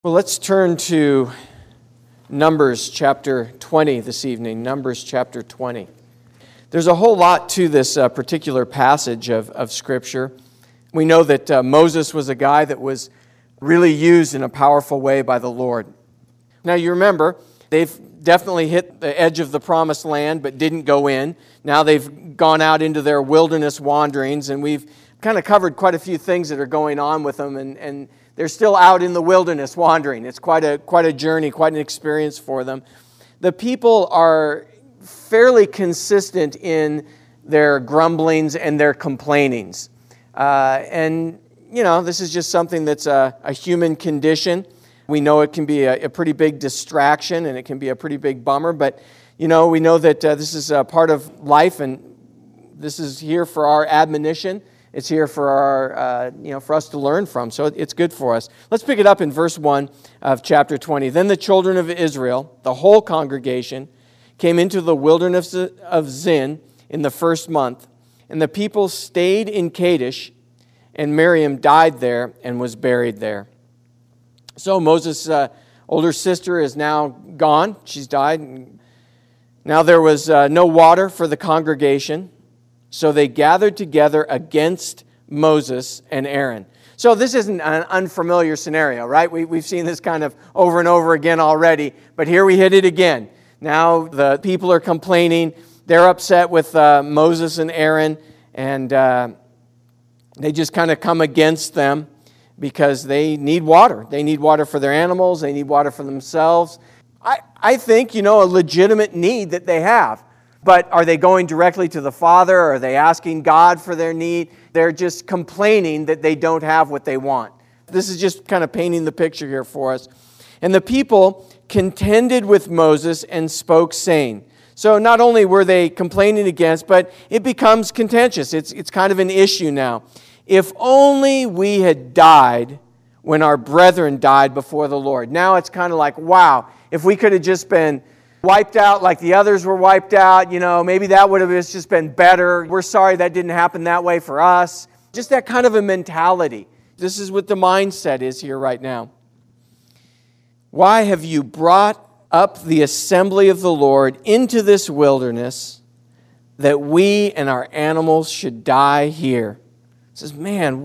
Well, let's turn to Numbers chapter 20 this evening. Numbers chapter 20. There's a whole lot to this particular passage of Scripture. We know that Moses was a guy that was really used in a powerful way by the Lord. Now you remember, they've definitely hit the edge of the promised land but didn't go in. Now they've gone out into their wilderness wanderings, and we've kind of covered quite a few things that are going on with them, and they're still out in the wilderness wandering. It's quite a journey, quite an experience for them. The people are fairly consistent in their grumblings and their complainings. And, you know, this is just something that's a human condition. We know it can be a pretty big distraction and it can be a pretty big bummer, but, you know, we know that this is a part of life, and this is here for our admonition. It's here for our, for us to learn from, so it's good for us. Let's pick it up in verse 1 of chapter 20. Then the children of Israel, the whole congregation, came into the wilderness of Zin in the first month, and the people stayed in Kadesh, and Miriam died there and was buried there. So Moses' older sister is now gone. She's died. Now there was no water for the congregation, so they gathered together against Moses and Aaron. So this isn't an unfamiliar scenario, right? We've seen this kind of over and over again already, but here we hit it again. Now the people are complaining. They're upset with Moses and Aaron, and they just kind of come against them because they need water. They need water for their animals. They need water for themselves. I think, a legitimate need that they have. But are they going directly to the Father? Are they asking God for their need? They're just complaining that they don't have what they want. This is just kind of painting the picture here for us. And the people contended with Moses and spoke, saying. So not only were they complaining against, but it becomes contentious. It's kind of an issue now. If only we had died when our brethren died before the Lord. Now it's kind of like, wow, if we could have just been wiped out like the others were wiped out, maybe that would have just been better. We're sorry that didn't happen that way for us. Just that kind of a mentality. This is what the mindset is here right now. Why have you brought up the assembly of the Lord into this wilderness that we and our animals should die here? It says, man,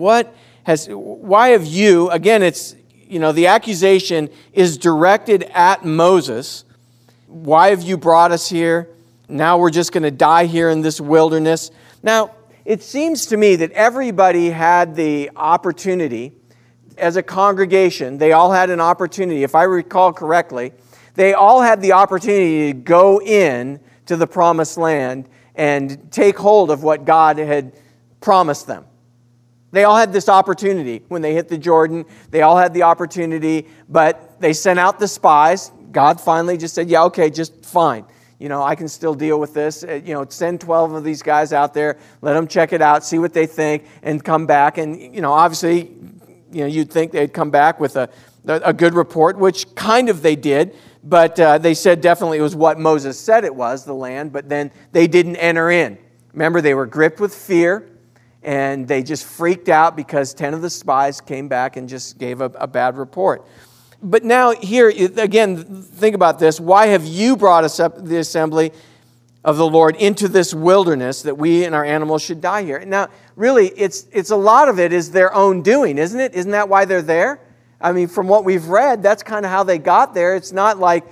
why have you, again, it's, the accusation is directed at Moses. Why have you brought us here? Now we're just going to die here in this wilderness. Now, it seems to me that everybody had the opportunity, as a congregation, they all had an opportunity, if I recall correctly, they all had the opportunity to go in to the promised land and take hold of what God had promised them. They all had this opportunity when they hit the Jordan. They all had the opportunity, but they sent out the spies. God finally just said, yeah, okay, just fine. I can still deal with this. Send 12 of these guys out there, let them check it out, see what they think, and come back. And, obviously, you'd think they'd come back with a good report, which kind of they did. But they said definitely it was what Moses said it was, the land, but then they didn't enter in. Remember, they were gripped with fear, and they just freaked out because 10 of the spies came back and just gave a bad report. But now here, again, think about this. Why have you brought us up the assembly of the Lord into this wilderness that we and our animals should die here? Now, really, it's a lot of it is their own doing, isn't it? Isn't that why they're there? I mean, from what we've read, that's kind of how they got there. It's not like,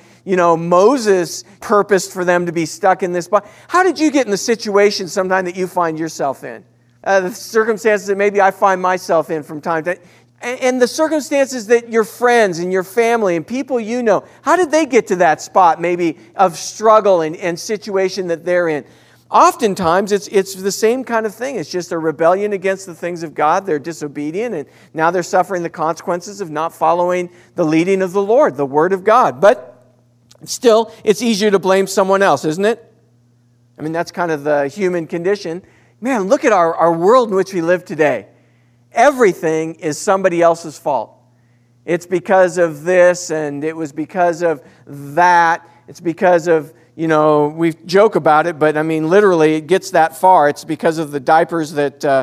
Moses purposed for them to be stuck in this spot. How did you get in the situation sometime that you find yourself in? The circumstances that maybe I find myself in from time to time. And the circumstances that your friends and your family and people how did they get to that spot maybe of struggle and situation that they're in? Oftentimes, it's the same kind of thing. It's just a rebellion against the things of God. They're disobedient, and now they're suffering the consequences of not following the leading of the Lord, the Word of God. But still, it's easier to blame someone else, isn't it? I mean, that's kind of the human condition. Man, look at our world in which we live today. Everything is somebody else's fault. It's because of this, and it was because of that. It's because of, we joke about it, but I mean, literally, it gets that far. It's because of the diapers that,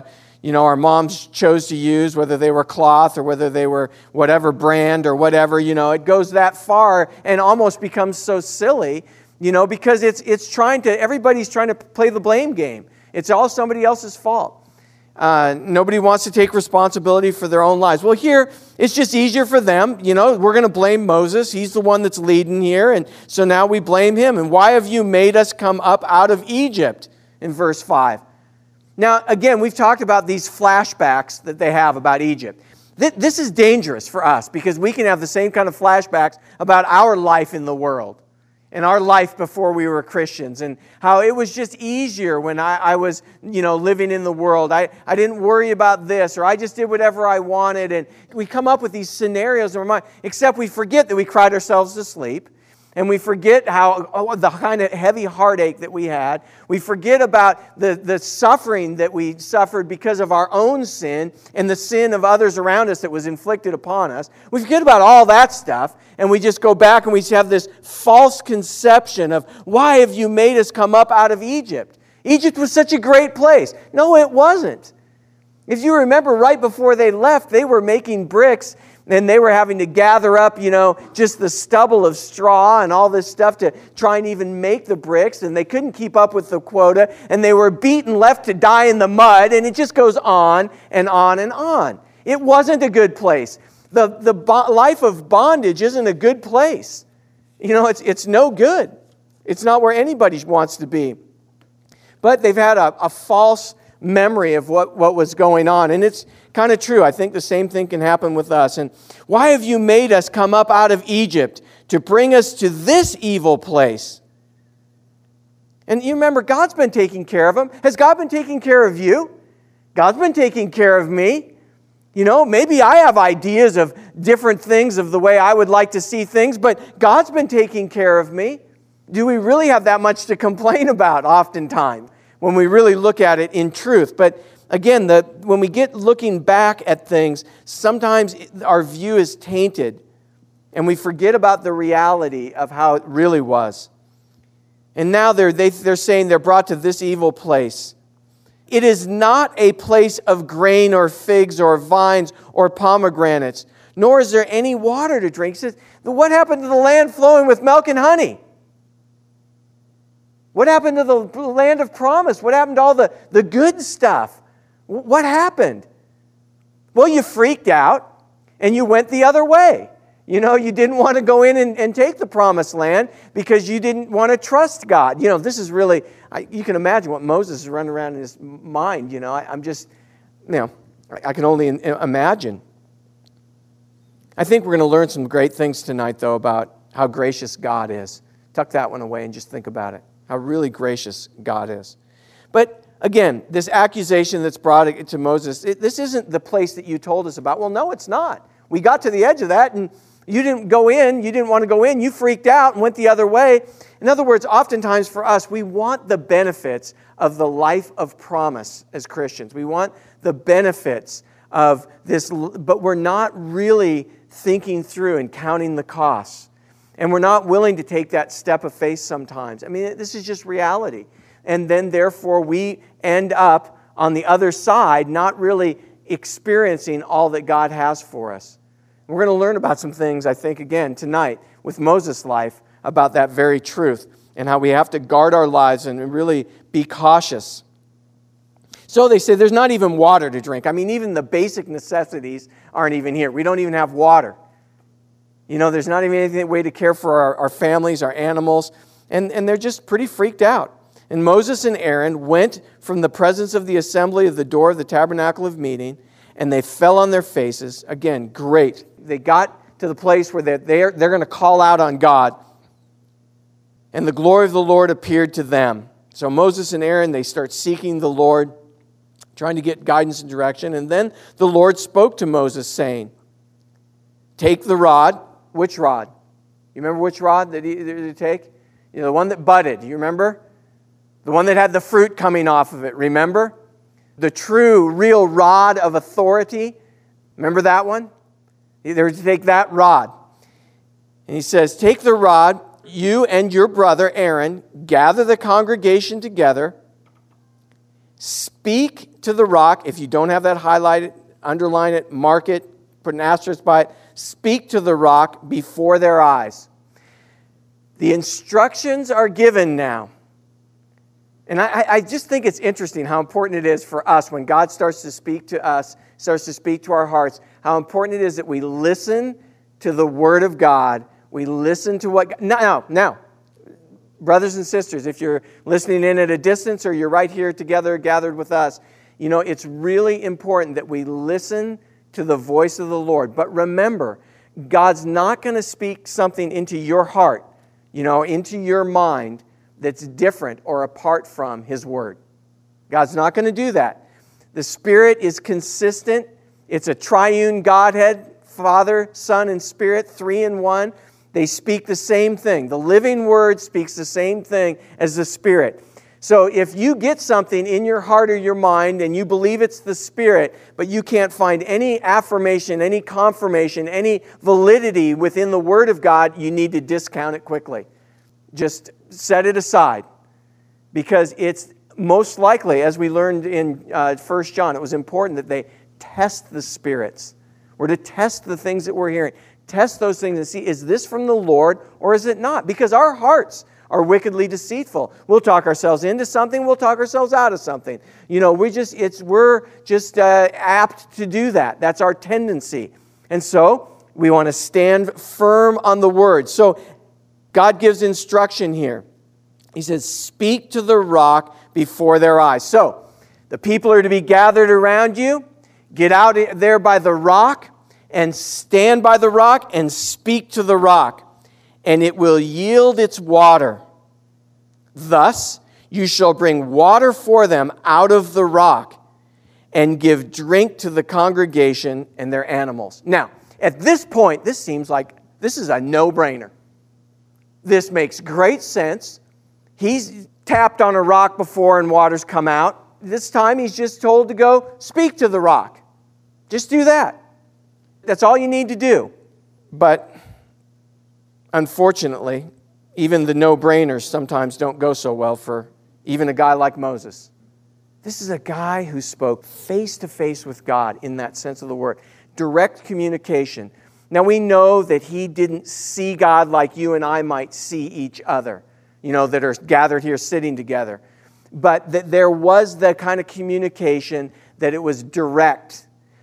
our moms chose to use, whether they were cloth or whether they were whatever brand or whatever, it goes that far and almost becomes so silly, because everybody's trying to play the blame game. It's all somebody else's fault. Nobody wants to take responsibility for their own lives. Well, here, it's just easier for them. We're going to blame Moses. He's the one that's leading here. And so now we blame him. And why have you made us come up out of Egypt? In verse 5. Now, again, we've talked about these flashbacks that they have about Egypt. This is dangerous for us because we can have the same kind of flashbacks about our life in the world and our life before we were Christians, and how it was just easier when I was, living in the world. I didn't worry about this, or I just did whatever I wanted. And we come up with these scenarios in our mind, except we forget that we cried ourselves to sleep. And we forget the kind of heavy heartache that we had. We forget about the suffering that we suffered because of our own sin and the sin of others around us that was inflicted upon us. We forget about all that stuff, and we just go back and we have this false conception of, why have you made us come up out of Egypt? Egypt was such a great place. No, it wasn't. If you remember, right before they left, they were making bricks. And they were having to gather up, just the stubble of straw and all this stuff to try and even make the bricks. And they couldn't keep up with the quota. And they were beaten, left to die in the mud. And it just goes on and on and on. It wasn't a good place. The life of bondage isn't a good place. It's no good. It's not where anybody wants to be. But they've had a false memory of what was going on. And it's kind of true. I think the same thing can happen with us. And why have you made us come up out of Egypt to bring us to this evil place? And you remember, God's been taking care of them. Has God been taking care of you? God's been taking care of me. Maybe I have ideas of different things of the way I would like to see things, but God's been taking care of me. Do we really have that much to complain about oftentimes when we really look at it in truth? But again, when we get looking back at things, sometimes our view is tainted and we forget about the reality of how it really was. And now they're saying they're brought to this evil place. It is not a place of grain or figs or vines or pomegranates, nor is there any water to drink. It says, what happened to the land flowing with milk and honey? What happened to the land of promise? What happened to all the good stuff? What happened? Well, you freaked out and you went the other way. You didn't want to go in and take the promised land because you didn't want to trust God. This is really, you can imagine what Moses is running around in his mind. I can only imagine. I think we're going to learn some great things tonight, though, about how gracious God is. Tuck that one away and just think about it, how really gracious God is. But again, this accusation that's brought to Moses, this isn't the place that you told us about. Well, no, it's not. We got to the edge of that, and you didn't go in. You didn't want to go in. You freaked out and went the other way. In other words, oftentimes for us, we want the benefits of the life of promise as Christians. We want the benefits of this, but we're not really thinking through and counting the costs. And we're not willing to take that step of faith sometimes. This is just reality. And then, therefore, we end up on the other side not really experiencing all that God has for us. We're going to learn about some things, I think, again, tonight with Moses' life about that very truth and how we have to guard our lives and really be cautious. So they say there's not even water to drink. Even the basic necessities aren't even here. We don't even have water. There's not even any way to care for our families, our animals, and they're just pretty freaked out. And Moses and Aaron went from the presence of the assembly of the door of the tabernacle of meeting, and they fell on their faces. Again, great. They got to the place where they're going to call out on God. And the glory of the Lord appeared to them. So Moses and Aaron, they start seeking the Lord, trying to get guidance and direction. And then the Lord spoke to Moses, saying, take the rod. Which rod? You remember which rod that he take? The one that budded. You remember? The one that had the fruit coming off of it. Remember? The true, real rod of authority. Remember that one? They were to take that rod. And he says, take the rod, you and your brother Aaron, gather the congregation together, Speak to the rock. If you don't have that highlighted, underline it, mark it, put an asterisk by it. Speak to the rock before their eyes. The instructions are given now. And I just think it's interesting how important it is for us when God starts to speak to us, starts to speak to our hearts, how important it is that we listen to the Word of God. We listen to what... Now, brothers and sisters, if you're listening in at a distance or you're right here together gathered with us, you know, it's really important that we listen to the voice of the Lord. But remember, God's not going to speak something into your heart, you know, into your mind that's different or apart from His Word. God's not going to do that. The Spirit is consistent. It's a triune Godhead, Father, Son, and Spirit, 3 in 1. They speak the same thing. The living Word speaks the same thing as the Spirit. So if you get something in your heart or your mind and you believe it's the Spirit, but you can't find any affirmation, any confirmation, any validity within the Word of God, you need to discount it quickly. Just set it aside. Because it's most likely, as we learned in 1 John, it was important that they test the spirits. We're to test the things that we're hearing. Test those things and see, is this from the Lord or is it not? Because our hearts are wickedly deceitful. We'll talk ourselves into something. We'll talk ourselves out of something. You know, we're just apt to do that. That's our tendency. And so we want to stand firm on the Word. So God gives instruction here. He says, speak to the rock before their eyes. So the people are to be gathered around you. Get out there by the rock and stand by the rock and speak to the rock, and it will yield its water. Thus you shall bring water for them out of the rock and give drink to the congregation and their animals. Now, at this point, this seems like this is a no-brainer. This makes great sense. He's tapped on a rock before and water's come out. This time he's just told to go speak to the rock. Just do that. That's all you need to do. But unfortunately, even the no-brainers sometimes don't go so well for even a guy like Moses. This is a guy who spoke face-to-face with God in that sense of the word. Direct communication. Now we know that he didn't see God like you and I might see each other, you know, that are gathered here sitting together. But that there was the kind of communication that it was direct.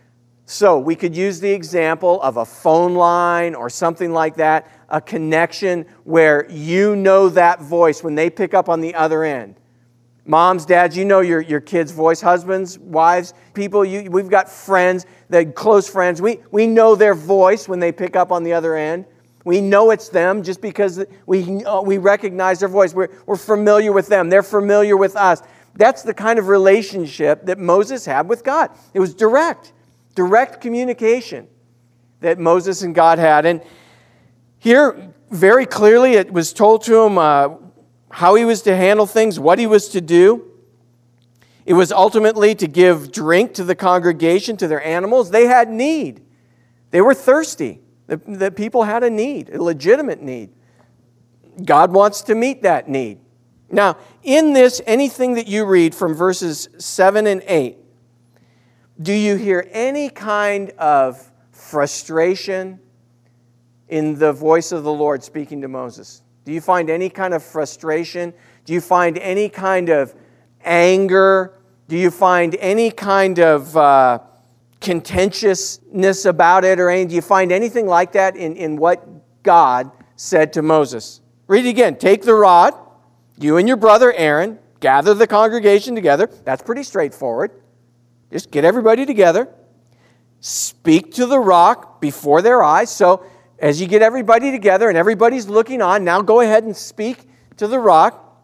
So we could use the example of a phone line or something like that, a connection where you know that voice when they pick up on the other end. Moms, dads, you know your kids' voice. Husbands, wives, people, we've got friends, close friends. We know their voice when they pick up on the other end. We know it's them just because we recognize their voice. We're familiar with them. They're familiar with us. That's the kind of relationship that Moses had with God. It was direct communication that Moses and God had. And here, very clearly, it was told to him how he was to handle things, what he was to do. It was ultimately to give drink to the congregation, to their animals. They had need. They were thirsty. The people had a need, a legitimate need. God wants to meet that need. Now, in this, anything that you read from verses 7 and 8, do you hear any kind of frustration in the voice of the Lord speaking to Moses? Do you find any kind of frustration? Do you find any kind of anger? Do you find any kind of contentiousness about it or anything? Do you find anything like that in what God said to Moses? Read it again. Take the rod, you and your brother Aaron, gather the congregation together. That's pretty straightforward. Just get everybody together. Speak to the rock before their eyes. So as you get everybody together and everybody's looking on, now go ahead and speak to the rock.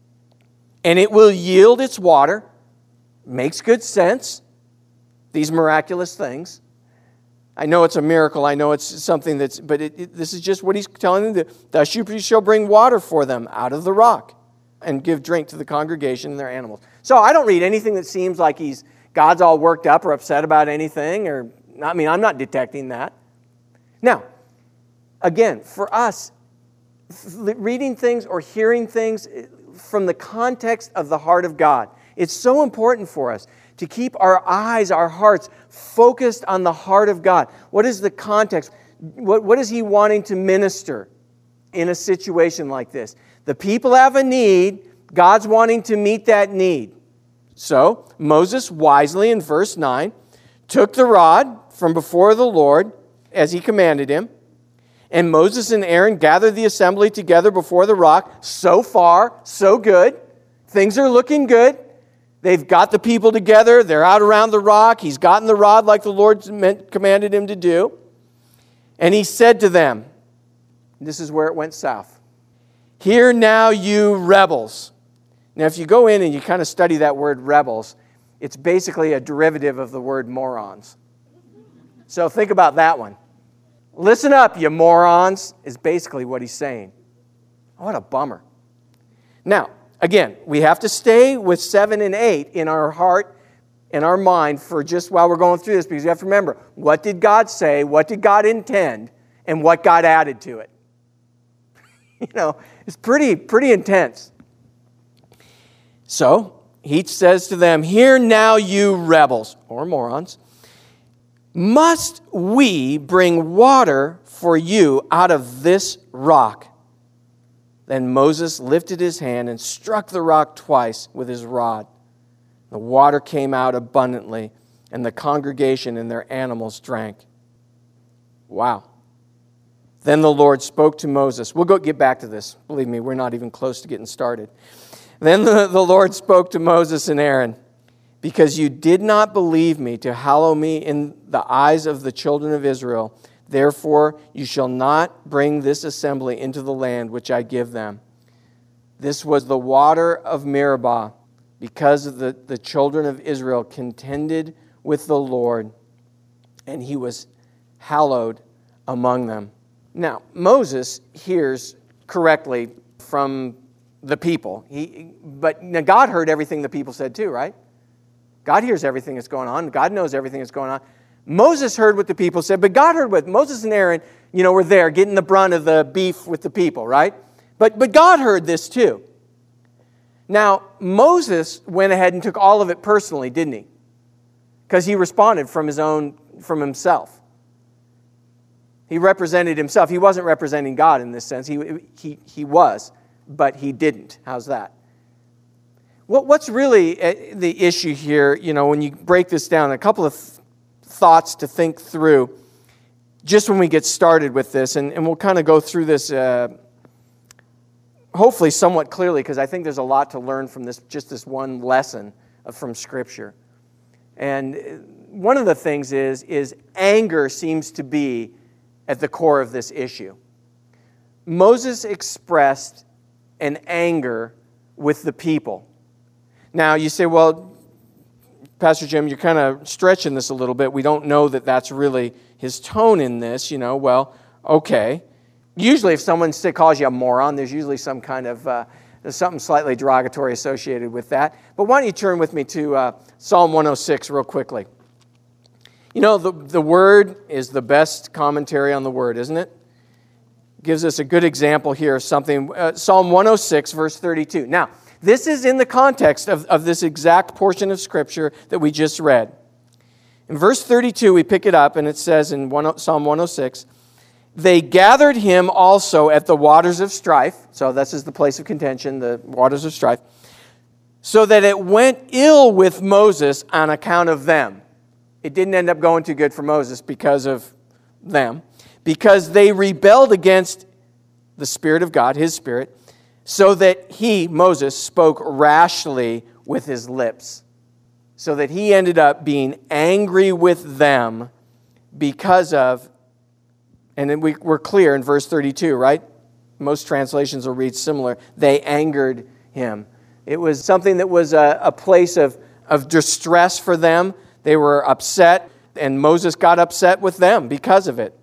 And it will yield its water. Makes good sense. These miraculous things. I know it's a miracle. I know it's something but this is just what he's telling them. Thus you shall bring water for them out of the rock and give drink to the congregation and their animals. So I don't read anything that seems like God's all worked up or upset about anything. I'm not detecting that. Now, again, for us, reading things or hearing things from the context of the heart of God. It's so important for us to keep our eyes, our hearts focused on the heart of God. What is the context? What is He wanting to minister in a situation like this? The people have a need. God's wanting to meet that need. So Moses wisely, in verse 9, took the rod from before the Lord as He commanded him. And Moses and Aaron gathered the assembly together before the rock. So far, so good. Things are looking good. They've got the people together. They're out around the rock. He's gotten the rod like the Lord commanded him to do. And he said to them, this is where it went south. Hear now, you rebels. Now, if you go in and you kind of study that word rebels, it's basically a derivative of the word morons. So think about that one. Listen up, you morons, is basically what he's saying. What a bummer. Now, again, we have to stay with 7 and 8 in our heart and our mind for just while we're going through this, because you have to remember, what did God say, what did God intend, and what God added to it. It's pretty intense. So, he says to them, hear now, you rebels, or morons, must we bring water for you out of this rock? Then Moses lifted his hand and struck the rock twice with his rod. The water came out abundantly, and the congregation and their animals drank. Wow. Then the Lord spoke to Moses. We'll get back to this. Believe me, we're not even close to getting started. Then the Lord spoke to Moses and Aaron, because you did not believe me to hallow me in the eyes of the children of Israel. Therefore, you shall not bring this assembly into the land which I give them. This was the water of Meribah, because the children of Israel contended with the Lord, and he was hallowed among them. Now, Moses hears correctly from the people. But God heard everything the people said too, right? God hears everything that's going on. God knows everything that's going on. Moses heard what the people said, but God heard what Moses and Aaron, were there getting the brunt of the beef with the people, right? But God heard this too. Now, Moses went ahead and took all of it personally, didn't he? Because he responded from himself. He represented himself. He wasn't representing God in this sense. He was, but he didn't. How's that? What's really the issue here, when you break this down, a couple of thoughts to think through just when we get started with this, and we'll kind of go through this hopefully somewhat clearly, because I think there's a lot to learn from this one lesson from Scripture. And one of the things is anger seems to be at the core of this issue. Moses expressed an anger with the people. Now, you say, well, Pastor Jim, you're kind of stretching this a little bit. We don't know that that's really his tone in this, Well, okay. Usually if someone calls you a moron, there's usually some kind of, something slightly derogatory associated with that. But why don't you turn with me to Psalm 106 real quickly. The Word is the best commentary on the Word, isn't it? Gives us a good example here of something. Psalm 106, verse 32. Now, this is in the context of this exact portion of Scripture that we just read. In verse 32, we pick it up, and it says in Psalm 106, they gathered him also at the waters of strife. So this is the place of contention, the waters of strife. So that it went ill with Moses on account of them. It didn't end up going too good for Moses because of them. Because they rebelled against the Spirit of God, His Spirit, so that he, Moses, spoke rashly with his lips. So that he ended up being angry with them because of, and then we're clear in verse 32, right? Most translations will read similar. They angered him. It was something that was a place of distress for them. They were upset, and Moses got upset with them because of it.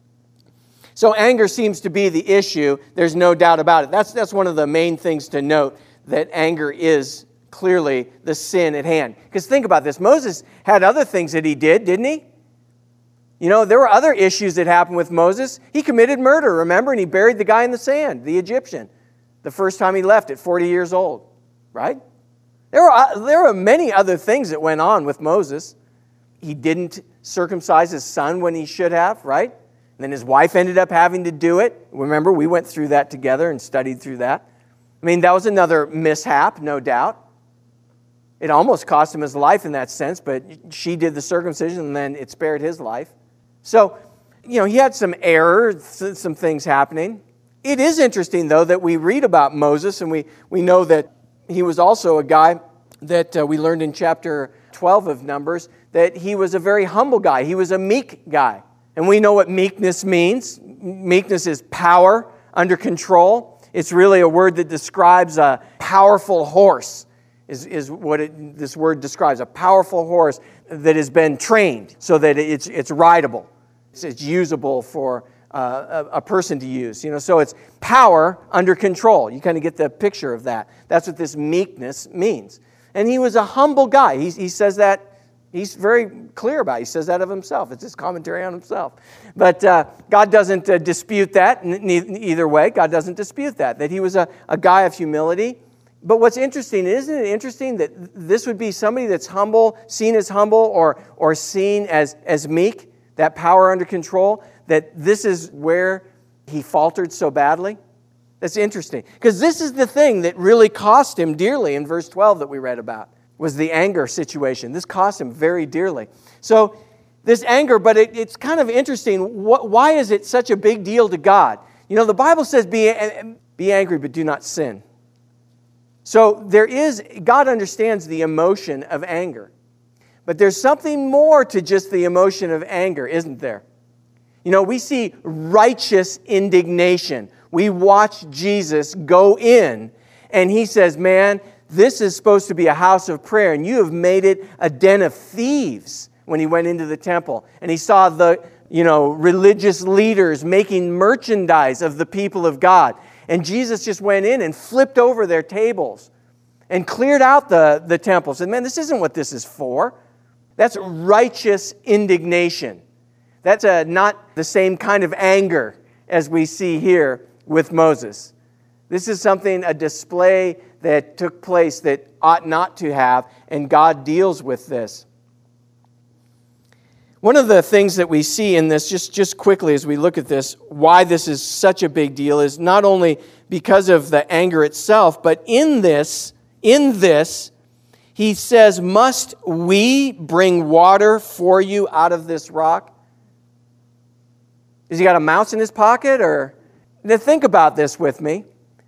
So anger seems to be the issue. There's no doubt about it. That's one of the main things to note, that anger is clearly the sin at hand. Because think about this. Moses had other things that he did, didn't he? There were other issues that happened with Moses. He committed murder, remember? And he buried the guy in the sand, the Egyptian, the first time he left at 40 years old, right? There were many other things that went on with Moses. He didn't circumcise his son when he should have, right? And then his wife ended up having to do it. Remember, we went through that together and studied through that. I mean, that was another mishap, no doubt. It almost cost him his life in that sense, but she did the circumcision and then it spared his life. So, he had some errors, some things happening. It is interesting, though, that we read about Moses, and we know that he was also a guy that we learned in chapter 12 of Numbers, that he was a very humble guy. He was a meek guy. And we know what meekness means. Meekness is power under control. It's really a word that describes a powerful horse, is what this word describes, a powerful horse that has been trained so that it's rideable. It's usable for a person to use. So it's power under control. You kind of get the picture of that. That's what this meekness means. And he was a humble guy. He says that. He's very clear about it. He says that of himself. It's his commentary on himself. But God doesn't dispute that either way. God doesn't dispute that he was a guy of humility. But what's interesting, isn't it interesting that this would be somebody that's humble, seen as humble, or seen as meek, that power under control, that this is where he faltered so badly? That's interesting. Because this is the thing that really cost him dearly in verse 12 that we read about, was the anger situation. This cost him very dearly. So this anger, but it's kind of interesting. Why is it such a big deal to God? The Bible says, be angry, but do not sin. So God understands the emotion of anger. But there's something more to just the emotion of anger, isn't there? We see righteous indignation. We watch Jesus go in, and he says, man, this is supposed to be a house of prayer, and you have made it a den of thieves, when he went into the temple. And he saw the religious leaders making merchandise of the people of God. And Jesus just went in and flipped over their tables and cleared out the temple. Said, man, this isn't what this is for. That's righteous indignation. That's not the same kind of anger as we see here with Moses. This is a display that took place that ought not to have, and God deals with this. One of the things that we see in this, just quickly as we look at this, why this is such a big deal is not only because of the anger itself, but in this, he says, must we bring water for you out of this rock? Has he got a mouse in his pocket? Or now think about this with me.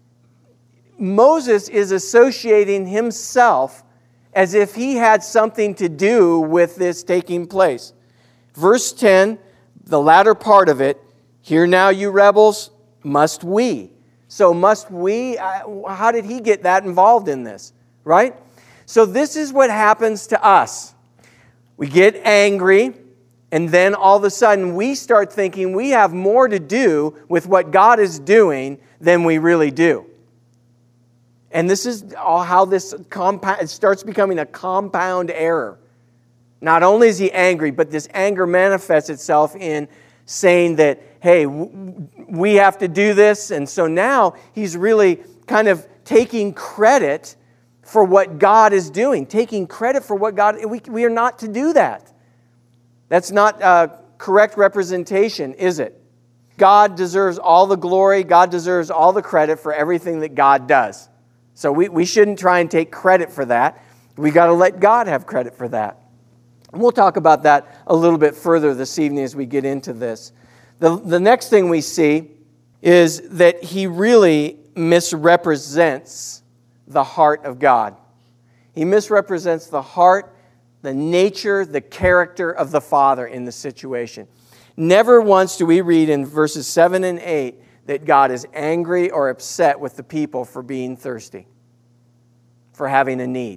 Moses is associating himself as if he had something to do with this taking place. Verse 10, the latter part of it, hear now you rebels, must we? So must we? How did he get that involved in this? Right? So this is what happens to us. We get angry, and then all of a sudden we start thinking we have more to do with what God is doing than we really do. And this is how this it starts becoming a compound error. Not only is he angry, but this anger manifests itself in saying that, hey, we have to do this. And so now he's really kind of taking credit for what God is doing. Taking credit for what God... We are not to do that. That's not a correct representation, is it? God deserves all the glory. God deserves all the credit for everything that God does. So we shouldn't try and take credit for that. We got to let God have credit for that. And we'll talk about that a little bit further this evening as we get into this. The next thing we see is that he really misrepresents the heart of God. He misrepresents the heart, the nature, the character of the Father in the situation. Never once do we read in verses 7 and 8 that God is angry or upset with the people for being thirsty, for having a need.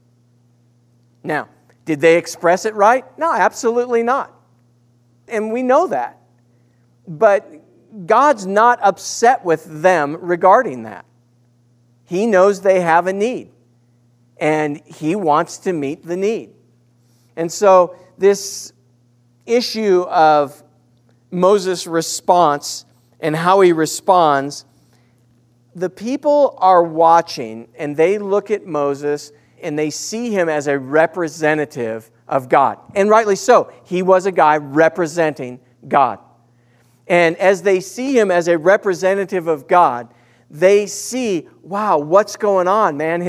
Now, did they express it right? No, absolutely not. And we know that. But God's not upset with them regarding that. He knows they have a need, and He wants to meet the need. And so this issue of Moses' response and how he responds, the people are watching, and they look at Moses, and they see him as a representative of God. And rightly so. He was a guy representing God. And as they see him as a representative of God, they see, wow, what's going on, man?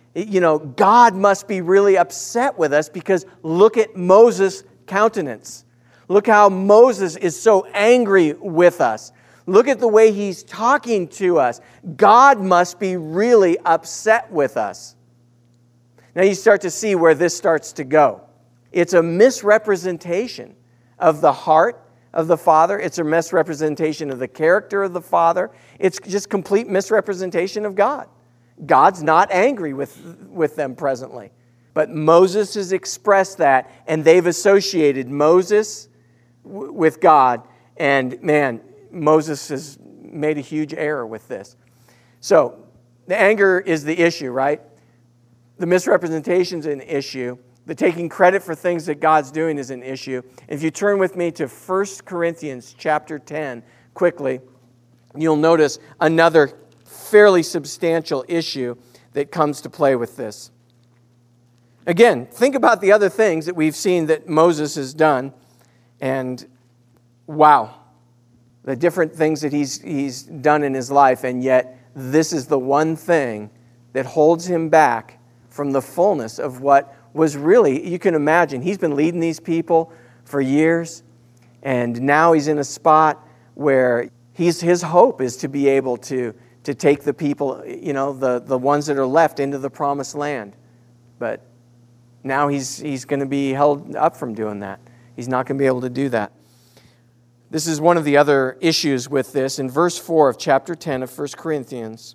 God must be really upset with us because look at Moses' countenance. Look how Moses is so angry with us. Look at the way he's talking to us. God must be really upset with us. Now you start to see where this starts to go. It's a misrepresentation of the heart of the Father. It's a misrepresentation of the character of the Father. It's just complete misrepresentation of God. God's not angry with them presently. But Moses has expressed that, and they've associated Moses with God. And man, Moses has made a huge error with this. So the anger is the issue, right? The misrepresentation is an issue. The taking credit for things that God's doing is an issue. If you turn with me to 1 Corinthians chapter 10 quickly, you'll notice another fairly substantial issue that comes to play with this. Again, think about the other things that we've seen that Moses has done, and wow, the different things that he's done in his life, and yet this is the one thing that holds him back from the fullness of what was really, you can imagine, he's been leading these people for years, and now he's in a spot where his hope is to be able to take the people, the ones that are left into the promised land. But now he's going to be held up from doing that. He's not going to be able to do that. This is one of the other issues with this. In verse 4 of chapter 10 of 1 Corinthians,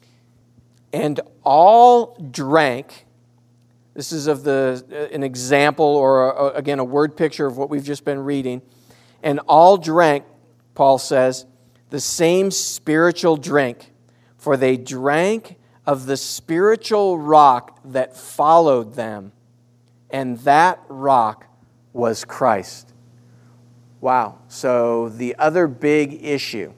and all drank. This is an example or, again, a word picture of what we've just been reading. And all drank, Paul says, the same spiritual drink, for they drank of the spiritual rock that followed them, and that rock was Christ. Wow. So the other big issue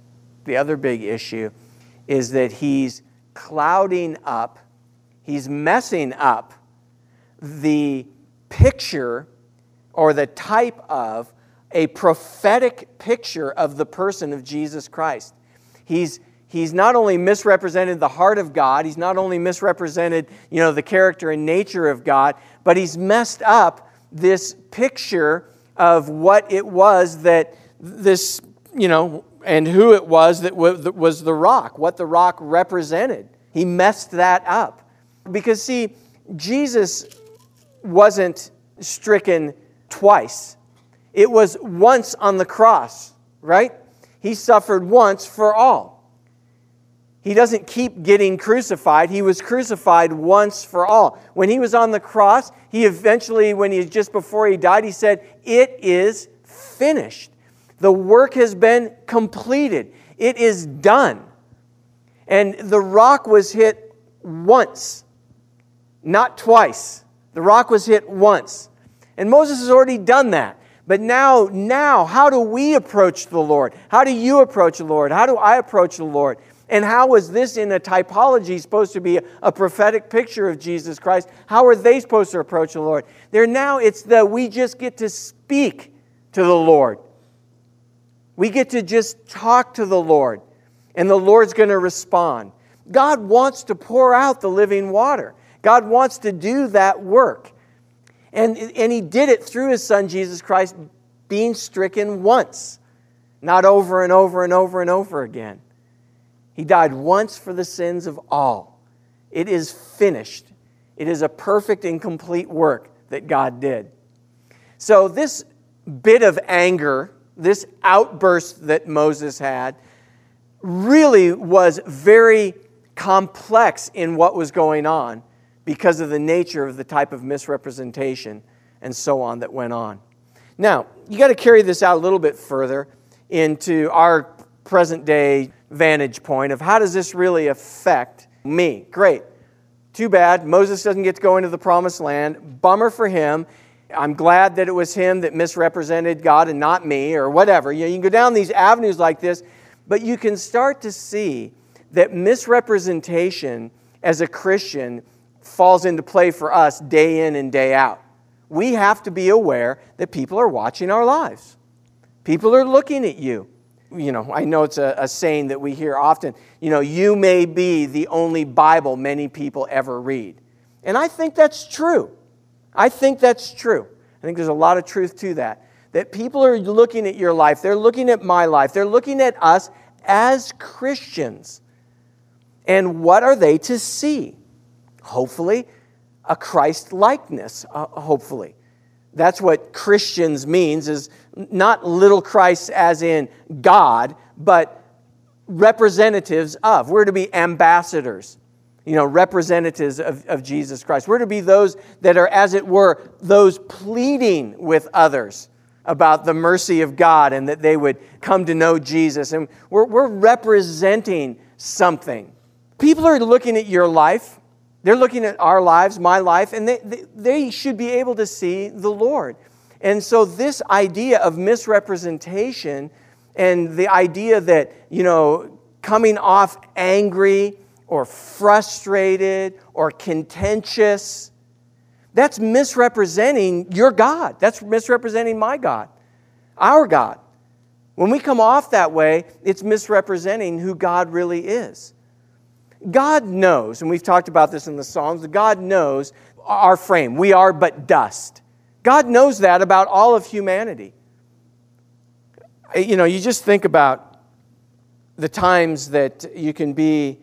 is that he's clouding up, he's messing up the picture or the type of a prophetic picture of the person of Jesus Christ. He's not only misrepresented the heart of God, he's not only misrepresented, the character and nature of God, but he's messed up this picture of what it was that this, and who it was that was the rock, what the rock represented. He messed that up. Because, see, Jesus wasn't stricken twice. It was once on the cross, right? He suffered once for all. He doesn't keep getting crucified. He was crucified once for all. When he was on the cross, he eventually, just before he died, he said, "It is finished. The work has been completed. It is done." And the rock was hit once, not twice. The rock was hit once. And Moses has already done that. But now, how do we approach the Lord? How do you approach the Lord? How do I approach the Lord? And how is this in a typology supposed to be a prophetic picture of Jesus Christ? How are they supposed to approach the Lord? It's that we just get to speak to the Lord. We get to just talk to the Lord, and the Lord's going to respond. God wants to pour out the living water. God wants to do that work. And He did it through His Son, Jesus Christ, being stricken once, not over and over and over and over again. He died once for the sins of all. It is finished. It is a perfect and complete work that God did. So this bit of anger, this outburst that Moses had, really was very complex in what was going on because of the nature of the type of misrepresentation and so on that went on. Now, you got to carry this out a little bit further into our present day vantage point of how does this really affect me? Great. Too bad. Moses doesn't get to go into the promised land. Bummer for him. I'm glad that it was him that misrepresented God and not me or whatever. You can go down these avenues like this, but you can start to see that misrepresentation as a Christian falls into play for us day in and day out. We have to be aware that people are watching our lives. People are looking at you. I know it's a saying that we hear often, you may be the only Bible many people ever read. And I think that's true. I think there's a lot of truth to that. That people are looking at your life. They're looking at my life. They're looking at us as Christians. And what are they to see? Hopefully, a Christ-likeness, hopefully. That's what Christians means, is not little Christ as in God, but representatives of. We're to be ambassadors, representatives of Jesus Christ. We're to be those that are, as it were, those pleading with others about the mercy of God and that they would come to know Jesus. And we're representing something. People are looking at your life. They're looking at our lives, my life, and they should be able to see the Lord. And so this idea of misrepresentation and the idea that, coming off angry or frustrated or contentious, that's misrepresenting your God. That's misrepresenting my God, our God. When we come off that way, it's misrepresenting who God really is. God knows, and we've talked about this in the Psalms, God knows our frame. We are but dust. God knows that about all of humanity. You just think about the times that you can be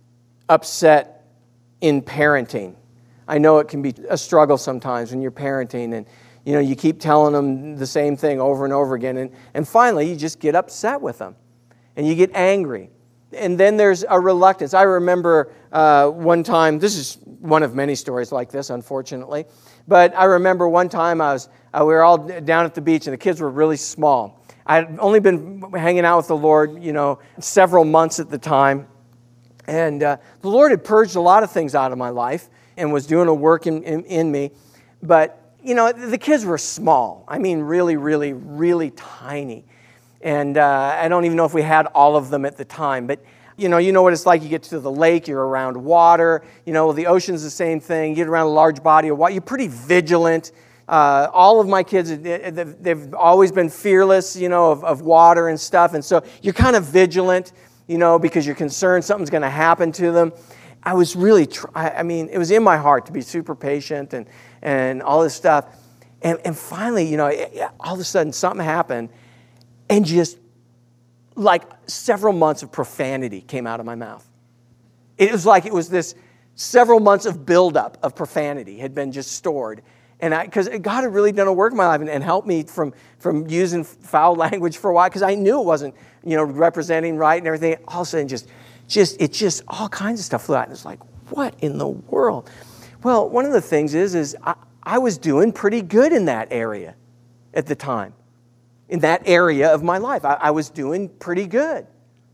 upset in parenting. I know it can be a struggle sometimes when you're parenting, and you keep telling them the same thing over and over again, and finally you just get upset with them, and you get angry. And then there's a reluctance. I remember one time, this is one of many stories like this, unfortunately, but I remember one time we were all down at the beach and the kids were really small. I had only been hanging out with the Lord, several months at the time. And the Lord had purged a lot of things out of my life and was doing a work in me. But, the kids were small. I mean, really, really, really tiny. And I don't even know if we had all of them at the time. But, you know what it's like. You get to the lake, you're around water. The ocean's the same thing. You get around a large body of water. You're pretty vigilant. All of my kids, they've always been fearless, of water and stuff. And so you're kind of vigilant, because you're concerned something's going to happen to them. I was really, it was in my heart to be super patient and all this stuff. And finally, all of a sudden something happened. And just like several months of profanity came out of my mouth. It was like it was this several months of buildup of profanity had been just stored. And because God had really done a work in my life and helped me from using foul language for a while, because I knew it wasn't, representing right and everything. All of a sudden, just all kinds of stuff flew out. And it's like, what in the world? Well, one of the things is I was doing pretty good in that area at the time. In that area of my life, I was doing pretty good.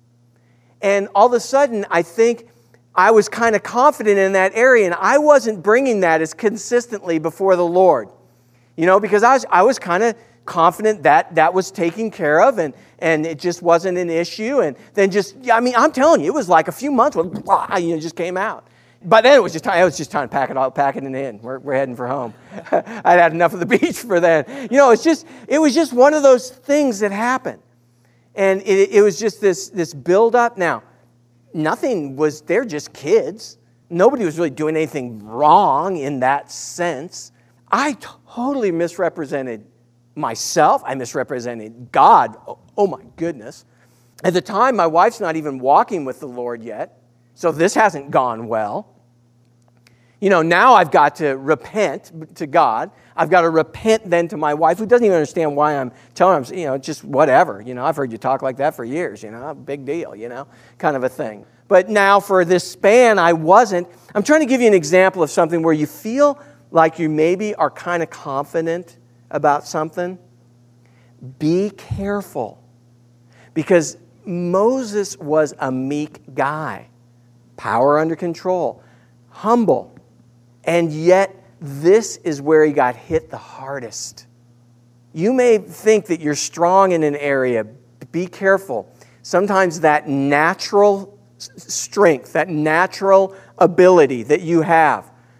And all of a sudden, I think I was kind of confident in that area, and I wasn't bringing that as consistently before the Lord. Because I was kind of confident that was taken care of, and it just wasn't an issue. And then I'm telling you, it was like a few months when just came out. By then, it was just time to pack it in. We're heading for home. I'd had enough of the beach for then. It was just one of those things that happened. And it was just this build-up. Now, they're just kids. Nobody was really doing anything wrong in that sense. I totally misrepresented myself. I misrepresented God. Oh my goodness. At the time, my wife's not even walking with the Lord yet. So this hasn't gone well. Now I've got to repent to God. I've got to repent then to my wife, who doesn't even understand why I'm telling her, just whatever. I've heard you talk like that for years, big deal, kind of a thing. But now for this span, I wasn't. I'm trying to give you an example of something where you feel like you maybe are kind of confident about something. Be careful. Because Moses was a meek guy. Power under control, humble. And yet, this is where he got hit the hardest. You may think that you're strong in an area. Be careful. Sometimes that natural strength, that natural ability that you have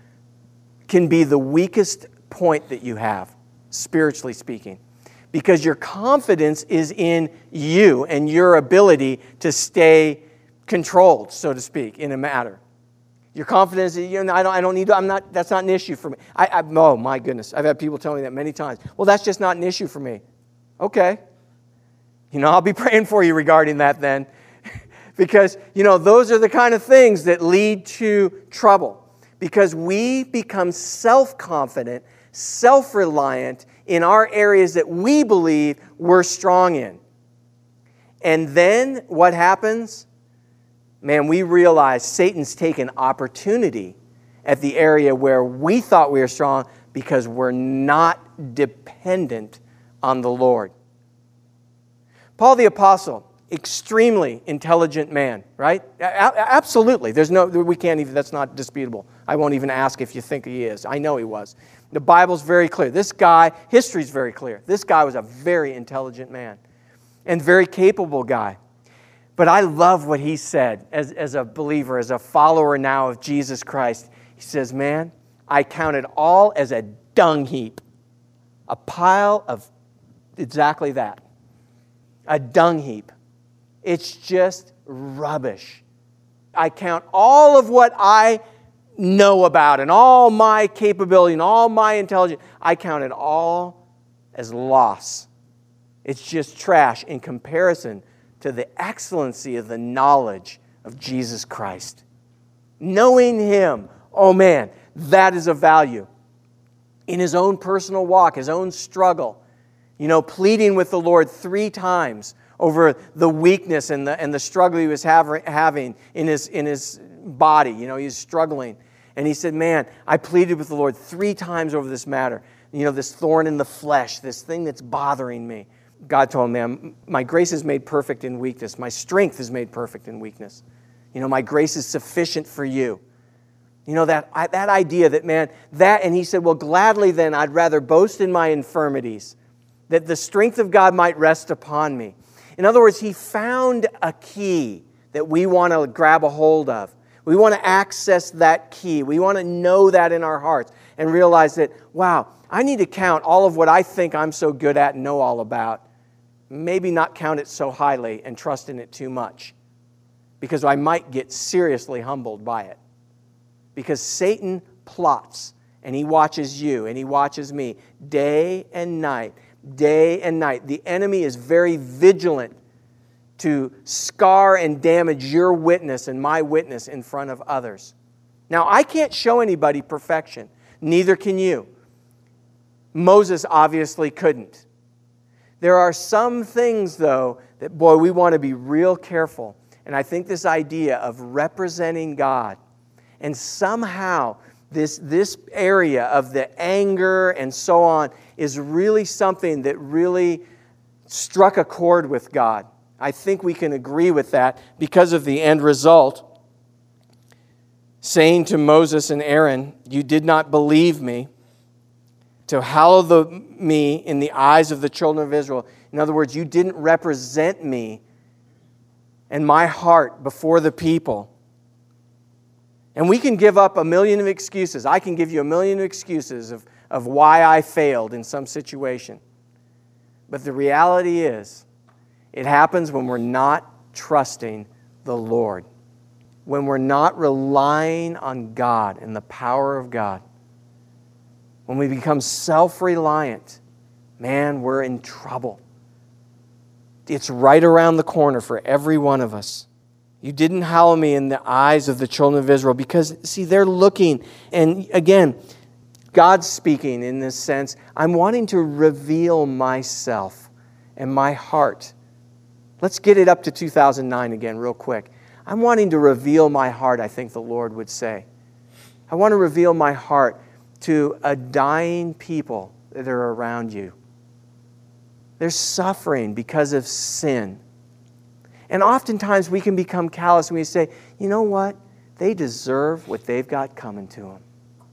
can be the weakest point that you have, spiritually speaking, because your confidence is in you and your ability to stay controlled, so to speak, in a matter. Your confidence, I don't need to, that's not an issue for me. Oh my goodness, I've had people tell me that many times. Well, that's just not an issue for me. Okay. I'll be praying for you regarding that then. Because, those are the kind of things that lead to trouble. Because we become self-confident, self-reliant in our areas that we believe we're strong in. And then what happens? Man, we realize Satan's taken opportunity at the area where we thought we were strong because we're not dependent on the Lord. Paul the Apostle, extremely intelligent man, right? Absolutely. That's not disputable. I won't even ask if you think he is. I know he was. The Bible's very clear. This guy, history's very clear. This guy was a very intelligent man and very capable guy. But I love what he said as a believer, as a follower now of Jesus Christ. He says, man, I count it all as a dung heap. A pile of exactly that. A dung heap. It's just rubbish. I count all of what I know about and all my capability and all my intelligence, I count it all as loss. It's just trash in comparison to the excellency of the knowledge of Jesus Christ. Knowing Him, oh man, that is of value. In his own personal walk, his own struggle, pleading with the Lord 3 times over the weakness and the struggle he was having in his body. He's struggling. And he said, man, I pleaded with the Lord 3 times over this matter. This thorn in the flesh, this thing that's bothering me. God told him, man, my grace is made perfect in weakness. My strength is made perfect in weakness. My grace is sufficient for you. That idea that, man, and he said, well, gladly then I'd rather boast in my infirmities, that the strength of God might rest upon me. In other words, he found a key that we want to grab a hold of. We want to access that key. We want to know that in our hearts and realize that, wow, I need to count all of what I think I'm so good at and know all about. Maybe not count it so highly and trust in it too much, because I might get seriously humbled by it. Because Satan plots, and he watches you, and he watches me day and night, day and night. The enemy is very vigilant to scar and damage your witness and my witness in front of others. Now, I can't show anybody perfection. Neither can you. Moses obviously couldn't. There are some things, though, that, boy, we want to be real careful. And I think this idea of representing God, and somehow this area of the anger and so on is really something that really struck a chord with God. I think we can agree with that because of the end result. Saying to Moses and Aaron, you did not believe me, to hallow me in the eyes of the children of Israel. In other words, you didn't represent me and my heart before the people. And we can give up a million of excuses. I can give you a million of excuses of why I failed in some situation. But the reality is, it happens when we're not trusting the Lord. When we're not relying on God and the power of God. When we become self-reliant, man, we're in trouble. It's right around the corner for every one of us. You didn't hallow me in the eyes of the children of Israel because, see, they're looking. And again, God's speaking in this sense. I'm wanting to reveal myself and my heart. Let's get it up to 2009 again real quick. I'm wanting to reveal my heart, I think the Lord would say. I want to reveal my heart to a dying people that are around you. They're suffering because of sin. And oftentimes we can become callous and we say, you know what? They deserve what they've got coming to them.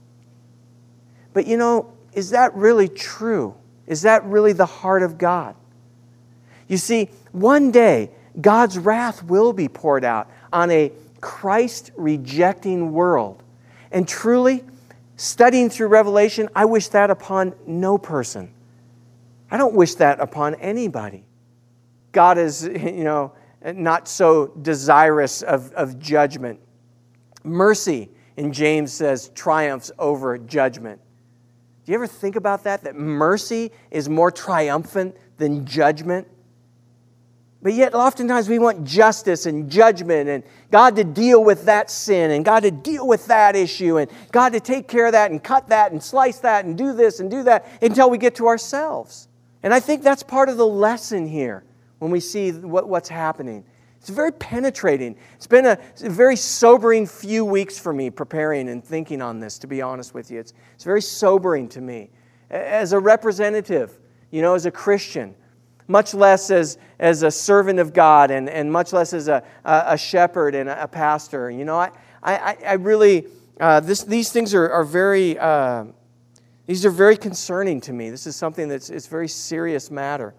But is that really true? Is that really the heart of God? You see, one day, God's wrath will be poured out on a Christ-rejecting world. And truly, Studying through Revelation, I wish that upon no person. I don't wish that upon anybody. God is, not so desirous of judgment. Mercy, in James says, triumphs over judgment. Do you ever think about that? That mercy is more triumphant than judgment? But yet, oftentimes we want justice and judgment and God to deal with that sin and God to deal with that issue and God to take care of that and cut that and slice that and do this and do that until we get to ourselves. And I think that's part of the lesson here when we see what's happening. It's very penetrating. It's been a very sobering few weeks for me preparing and thinking on this, to be honest with you. It's very sobering to me. As a representative, as a Christian, much less as a servant of God and much less as a shepherd and a pastor. I really, these things are very, these are very concerning to me. This is something it's a very serious matter.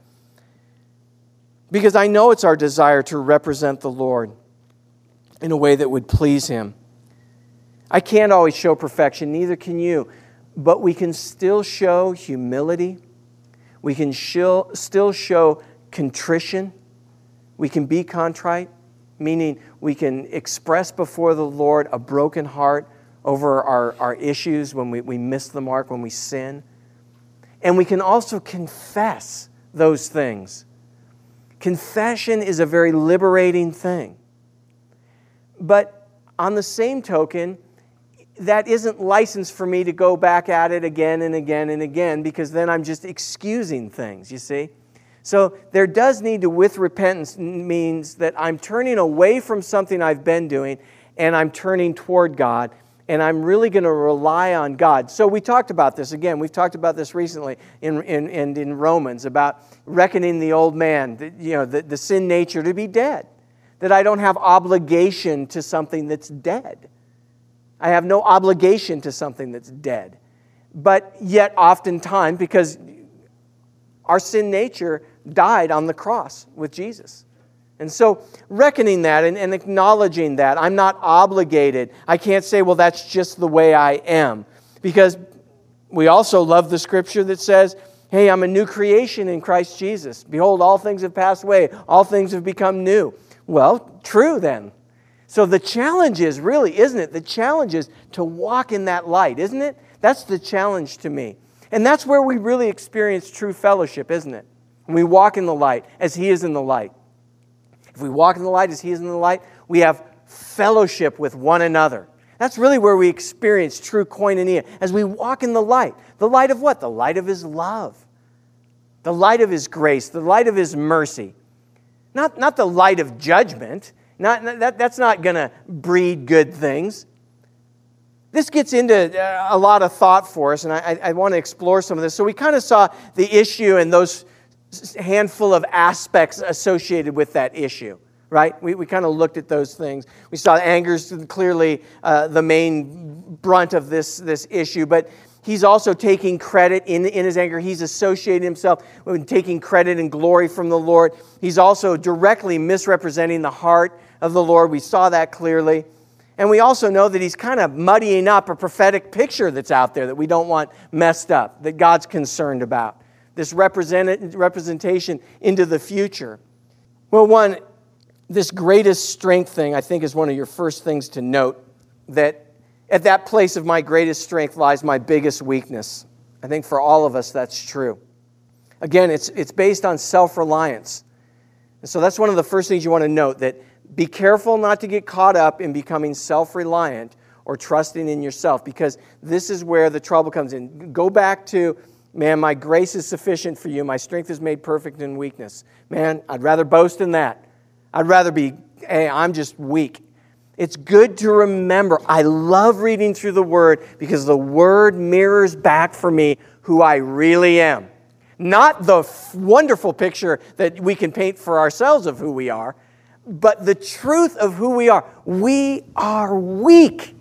Because I know it's our desire to represent the Lord in a way that would please Him. I can't always show perfection, neither can you. But we can still show humility. We can still show contrition. We can be contrite, meaning we can express before the Lord a broken heart over our issues when we miss the mark, when we sin. And we can also confess those things. Confession is a very liberating thing. But on the same token, that isn't license for me to go back at it again and again and again, because then I'm just excusing things, you see? So there does need to, with repentance, means that I'm turning away from something I've been doing and I'm turning toward God. And I'm really going to rely on God. So we talked about this. Again, we've talked about this recently in Romans about reckoning the old man, the sin nature to be dead. That I don't have obligation to something that's dead. I have no obligation to something that's dead. But yet oftentimes, because our sin nature died on the cross with Jesus. And so reckoning that and acknowledging that, I'm not obligated. I can't say, well, that's just the way I am. Because we also love the scripture that says, hey, I'm a new creation in Christ Jesus. Behold, all things have passed away. All things have become new. Well, true then. So the challenge is really, isn't it? The challenge is to walk in that light, isn't it? That's the challenge to me. And that's where we really experience true fellowship, isn't it? When we walk in the light as He is in the light. If we walk in the light as He is in the light, we have fellowship with one another. That's really where we experience true koinonia, as we walk in the light. The light of what? The light of His love. The light of His grace. The light of His mercy. Not the light of judgment. That's not going to breed good things. This gets into a lot of thought for us, and I want to explore some of this. So we kind of saw the issue and those handful of aspects associated with that issue, right? We kind of looked at those things. We saw anger is clearly the main brunt of this issue, but He's also taking credit in His anger. He's associating Himself with taking credit and glory from the Lord. He's also directly misrepresenting the heart of the Lord. We saw that clearly. And we also know that He's kind of muddying up a prophetic picture that's out there that we don't want messed up, that God's concerned about. This representation into the future. Well, this greatest strength thing, I think, is one of your first things to note, that at that place of my greatest strength lies my biggest weakness. I think for all of us that's true. Again, it's based on self-reliance. And so that's one of the first things you want to note, that be careful not to get caught up in becoming self-reliant or trusting in yourself, because this is where the trouble comes in. Go back to, man, my grace is sufficient for you. My strength is made perfect in weakness. Man, I'd rather boast in that. I'd rather be, hey, I'm just weak. It's good to remember, I love reading through the Word because the Word mirrors back for me who I really am. Not the wonderful picture that we can paint for ourselves of who we are, but the truth of who we are. We are weak.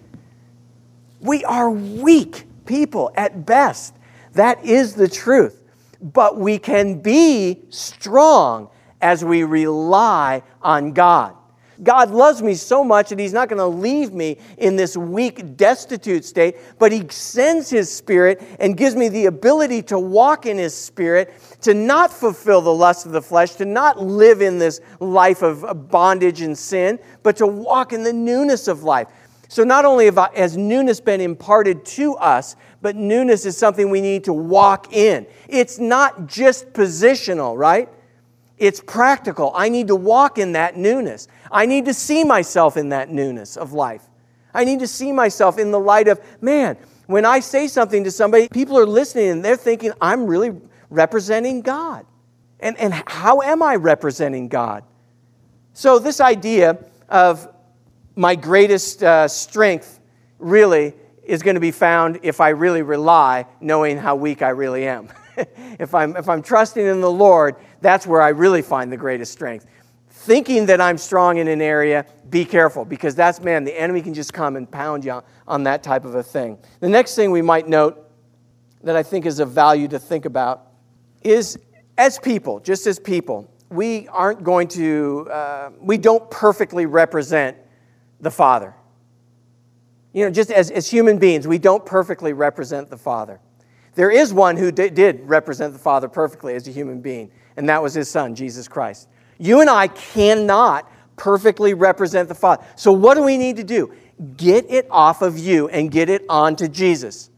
We are weak people at best. That is the truth. But we can be strong as we rely on God. God loves me so much that He's not going to leave me in this weak, destitute state, but He sends His Spirit and gives me the ability to walk in His Spirit, to not fulfill the lust of the flesh, to not live in this life of bondage and sin, but to walk in the newness of life. So not only has newness been imparted to us, but newness is something we need to walk in. It's not just positional, right? It's practical. I need to walk in that newness. I need to see myself in that newness of life. I need to see myself in the light of, man, when I say something to somebody, people are listening and they're thinking, I'm really representing God. And how am I representing God? So this idea of my greatest strength really is going to be found if I really rely, knowing how weak I really am. If I'm trusting in the Lord, that's where I really find the greatest strength. Thinking that I'm strong in an area, be careful, because the enemy can just come and pound you on that type of a thing. The next thing we might note that I think is of value to think about is, as people, just as people, we don't perfectly represent the Father. Just as human beings, we don't perfectly represent the Father. There is one who did represent the Father perfectly as a human being, and that was His Son, Jesus Christ. You and I cannot perfectly represent the Father. So what do we need to do? Get it off of you and get it onto Jesus.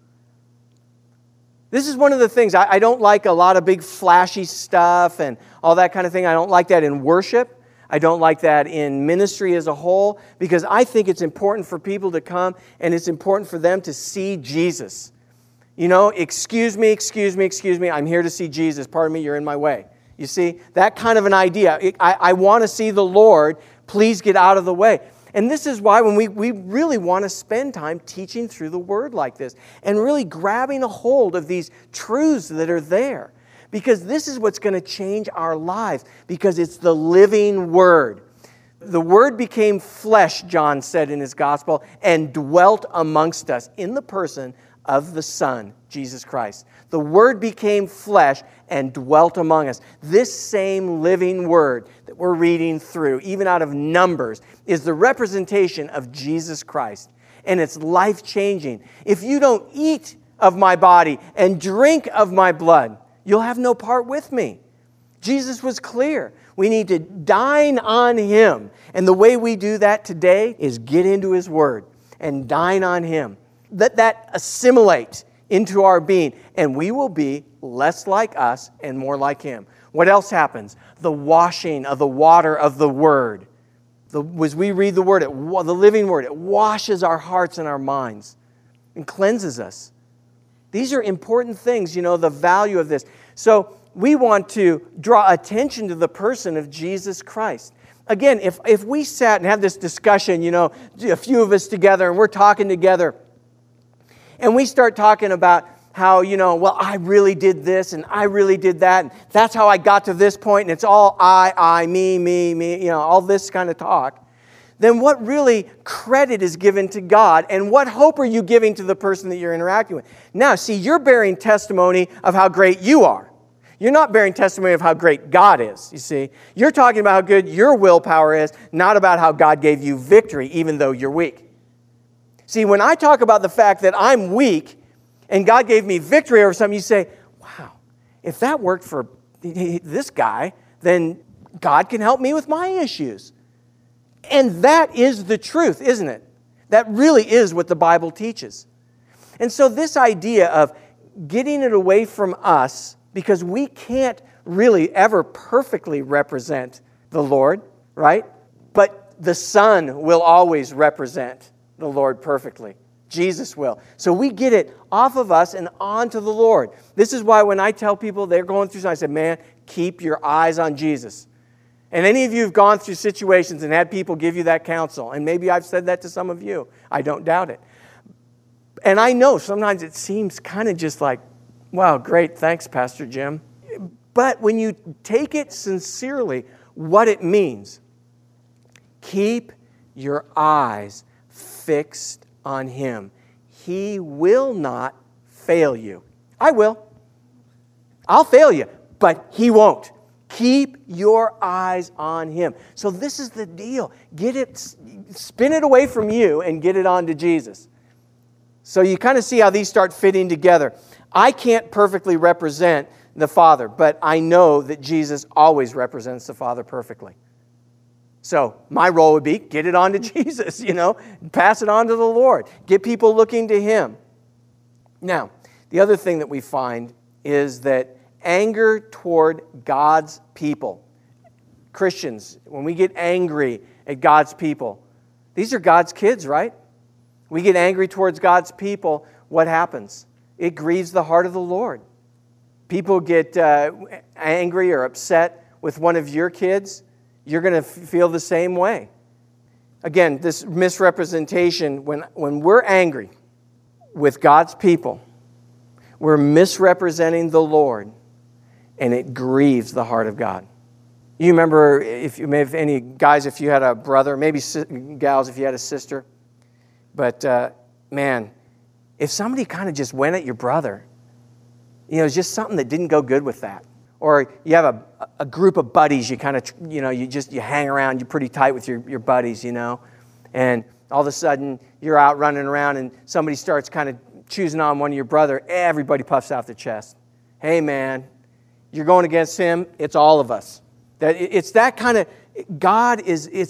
This is one of the things, I don't like a lot of big flashy stuff and all that kind of thing. I don't like that in worship. I don't like that in ministry as a whole, because I think it's important for people to come and it's important for them to see Jesus. Excuse me, I'm here to see Jesus. Pardon me, you're in my way. You see, that kind of an idea. I want to see the Lord. Please get out of the way. And this is why when we really want to spend time teaching through the Word like this and really grabbing a hold of these truths that are there. Because this is what's going to change our lives, because it's the living Word. The Word became flesh, John said in his Gospel, and dwelt amongst us in the person of the Son, Jesus Christ. The Word became flesh and dwelt among us. This same living Word that we're reading through, even out of Numbers, is the representation of Jesus Christ. And it's life-changing. If you don't eat of my body and drink of my blood, you'll have no part with me. Jesus was clear. We need to dine on Him. And the way we do that today is get into His Word and dine on Him. Let that assimilate into our being, and we will be less like us and more like Him. What else happens? The washing of the water of the Word. As we read the Word, the living Word, it washes our hearts and our minds and cleanses us. These are important things, the value of this. So we want to draw attention to the person of Jesus Christ. Again, if we sat and had this discussion, a few of us together, and we're talking together, and we start talking about how, I really did this and I really did that, and that's how I got to this point, and it's all I, me, all this kind of talk, then what really credit is given to God, and what hope are you giving to the person that you're interacting with? Now, see, you're bearing testimony of how great you are. You're not bearing testimony of how great God is, you see. You're talking about how good your willpower is, not about how God gave you victory, even though you're weak. See, when I talk about the fact that I'm weak and God gave me victory over something, you say, wow, if that worked for this guy, then God can help me with my issues. And that is the truth, isn't it? That really is what the Bible teaches. And so this idea of getting it away from us, because we can't really ever perfectly represent the Lord, right? But the Son will always represent the Lord perfectly. Jesus will. So we get it off of us and onto the Lord. This is why when I tell people they're going through something, I say, man, keep your eyes on Jesus. And any of you have gone through situations and had people give you that counsel, and maybe I've said that to some of you. I don't doubt it. And I know sometimes it seems kind of just like, wow, great, thanks, Pastor Jim. But when you take it sincerely, what it means, keep your eyes fixed on Him. He will not fail you. I will. I'll fail you, but He won't. Keep your eyes on Him. So this is the deal. Spin it away from you and get it onto Jesus. So you kind of see how these start fitting together. I can't perfectly represent the Father, but I know that Jesus always represents the Father perfectly. So my role would be, get it on to Jesus, pass it on to the Lord. Get people looking to Him. Now, the other thing that we find is that anger toward God's people, Christians, when we get angry at God's people, these are God's kids, right? We get angry towards God's people, what happens? It grieves the heart of the Lord. People get angry or upset with one of your kids, you're going to feel the same way. Again, this misrepresentation, when we're angry with God's people, we're misrepresenting the Lord, and it grieves the heart of God. You remember, if you may have any guys, if you had a brother, maybe gals, if you had a sister, but man, if somebody kind of just went at your brother, it's just something that didn't go good with that. Or you have a group of buddies, you kind of, you hang around, you're pretty tight with your buddies, and all of a sudden you're out running around and somebody starts kind of choosing on one of your brother, everybody puffs out their chest. Hey man, you're going against him, it's all of us. It's that kind of, God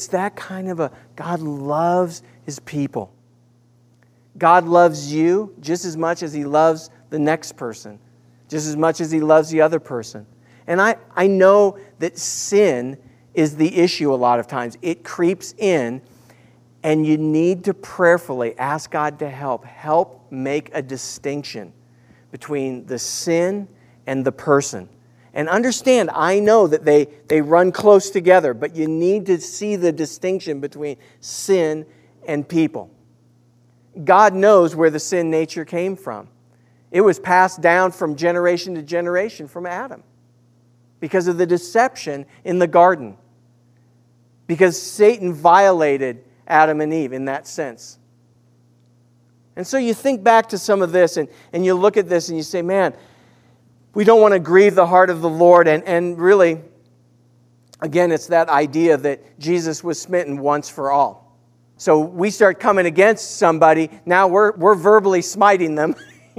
loves His people. God loves you just as much as He loves the next person, just as much as He loves the other person. And I know that sin is the issue a lot of times. It creeps in, and you need to prayerfully ask God to help make a distinction between the sin and the person. And understand, I know that they run close together, but you need to see the distinction between sin and people. God knows where the sin nature came from. It was passed down from generation to generation from Adam because of the deception in the garden. Because Satan violated Adam and Eve in that sense. And so you think back to some of this and you look at this and you say, man, we don't want to grieve the heart of the Lord. And really, again, it's that idea that Jesus was smitten once for all. So we start coming against somebody, now we're verbally smiting them,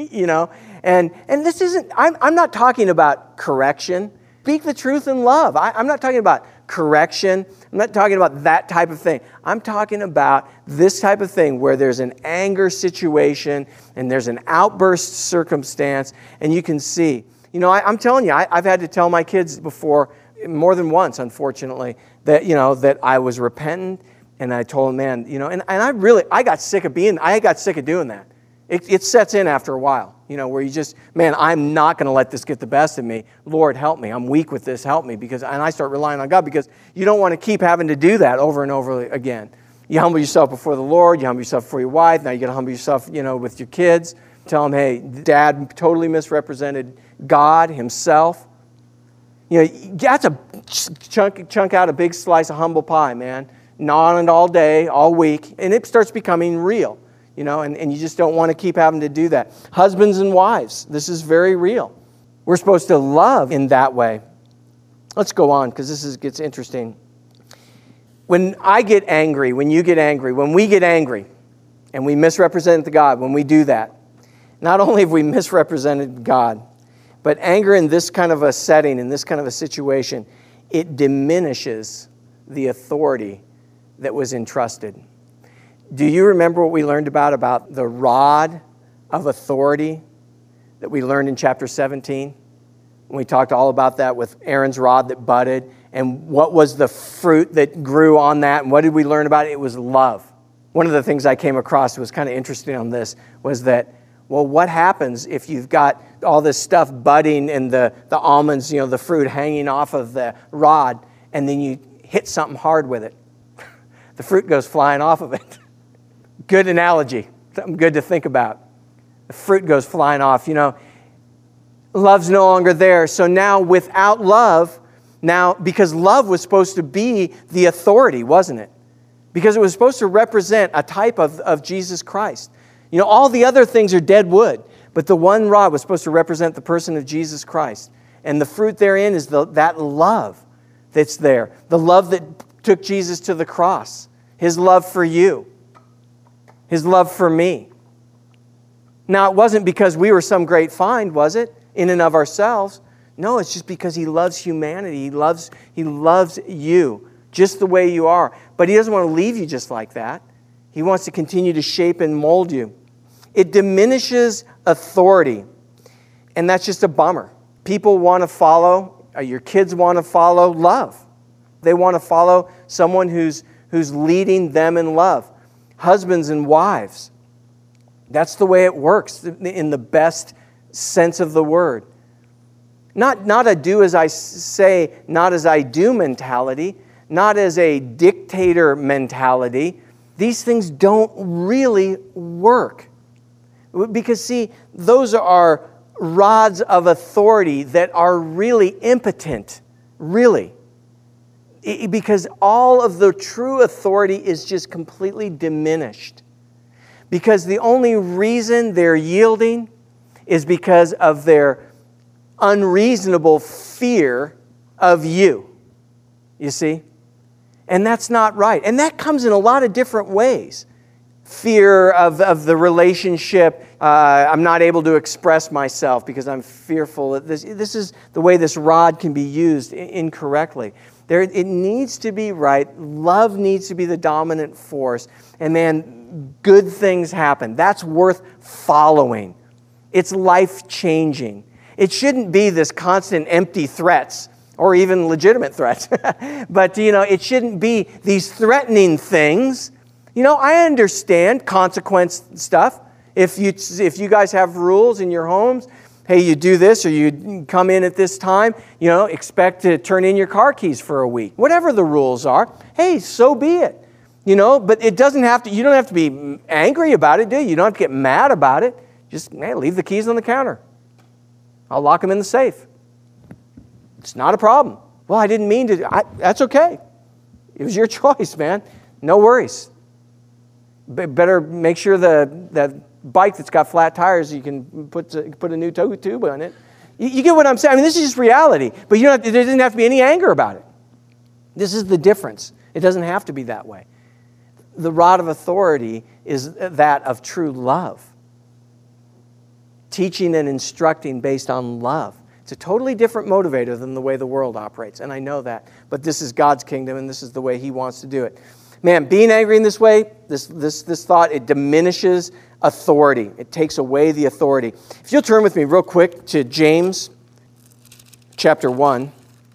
And this isn't, I'm not talking about correction. Speak the truth in love. I'm not talking about correction. I'm not talking about that type of thing. I'm talking about this type of thing where there's an anger situation and there's an outburst circumstance, and you can see. I'm telling you, I've had to tell my kids before, more than once, unfortunately, that, that I was repentant, and I told them, man, and I got sick of doing that. It sets in after a while, where you just, man, I'm not going to let this get the best of me. Lord, help me. I'm weak with this. Help me. And I start relying on God, because you don't want to keep having to do that over and over again. You humble yourself before the Lord. You humble yourself before your wife. Now you got to humble yourself, with your kids. Tell them, hey, Dad totally misrepresented God Himself. You have to chunk out a big slice of humble pie, man. Gnaw on it all day, all week, and it starts becoming real. And you just don't want to keep having to do that. Husbands and wives, this is very real. We're supposed to love in that way. Let's go on, because this gets interesting. When I get angry, when you get angry, when we get angry, and we misrepresent God, when we do that, not only have we misrepresented God, but anger in this kind of a setting, in this kind of a situation, it diminishes the authority that was entrusted. Do you remember what we learned about the rod of authority that we learned in chapter 17? When we talked all about that with Aaron's rod that budded, and what was the fruit that grew on that, and what did we learn about it? It was love. One of the things I came across was kind of interesting on this was that, well, what happens if you've got all this stuff budding and the almonds, the fruit hanging off of the rod, and then you hit something hard with it? The fruit goes flying off of it. Good analogy, something good to think about. The fruit goes flying off, Love's no longer there. So now without love, because love was supposed to be the authority, wasn't it? Because it was supposed to represent a type of Jesus Christ. All the other things are dead wood, but the one rod was supposed to represent the person of Jesus Christ. And the fruit therein is that love that's there. The love that took Jesus to the cross. His love for you. His love for me. Now, it wasn't because we were some great find, was it? In and of ourselves. No, it's just because He loves humanity. He loves you just the way you are. But He doesn't want to leave you just like that. He wants to continue to shape and mold you. It diminishes authority. And that's just a bummer. People want to follow, your kids want to follow love. They want to follow someone who's leading them in love. Husbands and wives. That's the way it works in the best sense of the word. Not a do as I say, not as I do mentality, not as a dictator mentality. These things don't really work. Because, see, those are rods of authority that are really impotent, really. Because all of the true authority is just completely diminished. Because the only reason they're yielding is because of their unreasonable fear of you. You see? And that's not right. And that comes in a lot of different ways. Fear of the relationship. I'm not able to express myself because I'm fearful that this is the way this rod can be used incorrectly. It needs to be right. Love needs to be the dominant force. And man, good things happen. That's worth following. It's life-changing. It shouldn't be this constant empty threats or even legitimate threats. But, it shouldn't be these threatening things. I understand consequence stuff. If you guys have rules in your homes, hey, you do this or you come in at this time, expect to turn in your car keys for a week. Whatever the rules are, hey, so be it. But it doesn't have to, you don't have to be angry about it, do you? You don't have to get mad about it. Just, leave the keys on the counter. I'll lock them in the safe. It's not a problem. Well, I didn't mean to. That's okay. It was your choice, man. No worries. Better make sure that bike that's got flat tires, you can put a new tube on it. You get what I'm saying? I mean, this is just reality. But there doesn't have to be any anger about it. This is the difference. It doesn't have to be that way. The rod of authority is that of true love. Teaching and instructing based on love. It's a totally different motivator than the way the world operates, and I know that. But this is God's kingdom, and this is the way He wants to do it. Man, being angry in this way, this thought, it diminishes authority. It takes away the authority. If you'll turn with me real quick to James chapter 1,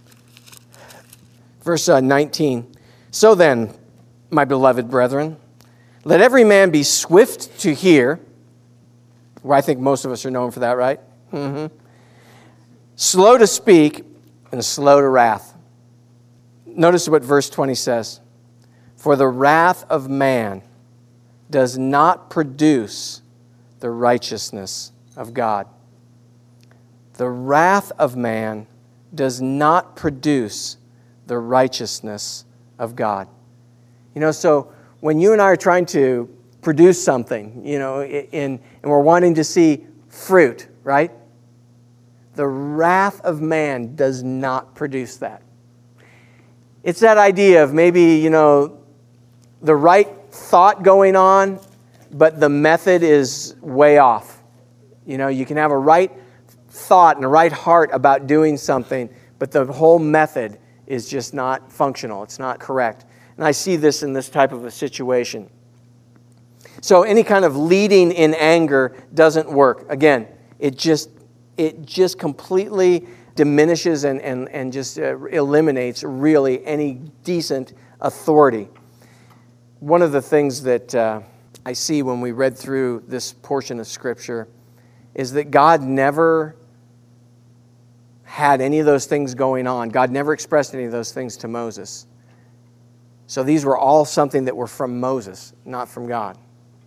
verse 19. So then, my beloved brethren, let every man be swift to hear. Well, I think most of us are known for that, right? Mm-hmm. Slow to speak and slow to wrath. Notice what verse 20 says. For the wrath of man does not produce the righteousness of God. The wrath of man does not produce the righteousness of God. So when you and I are trying to produce something, and we're wanting to see fruit, right? The wrath of man does not produce that. It's that idea of maybe, the right thought going on, but the method is way off. You can have a right thought and a right heart about doing something, but the whole method is just not functional. It's not correct. And I see this in this type of a situation. So any kind of leading in anger doesn't work. Again, it just completely diminishes and just eliminates really any decent authority. One of the things that I see when we read through this portion of Scripture is that God never had any of those things going on. God never expressed any of those things to Moses. So these were all something that were from Moses, not from God.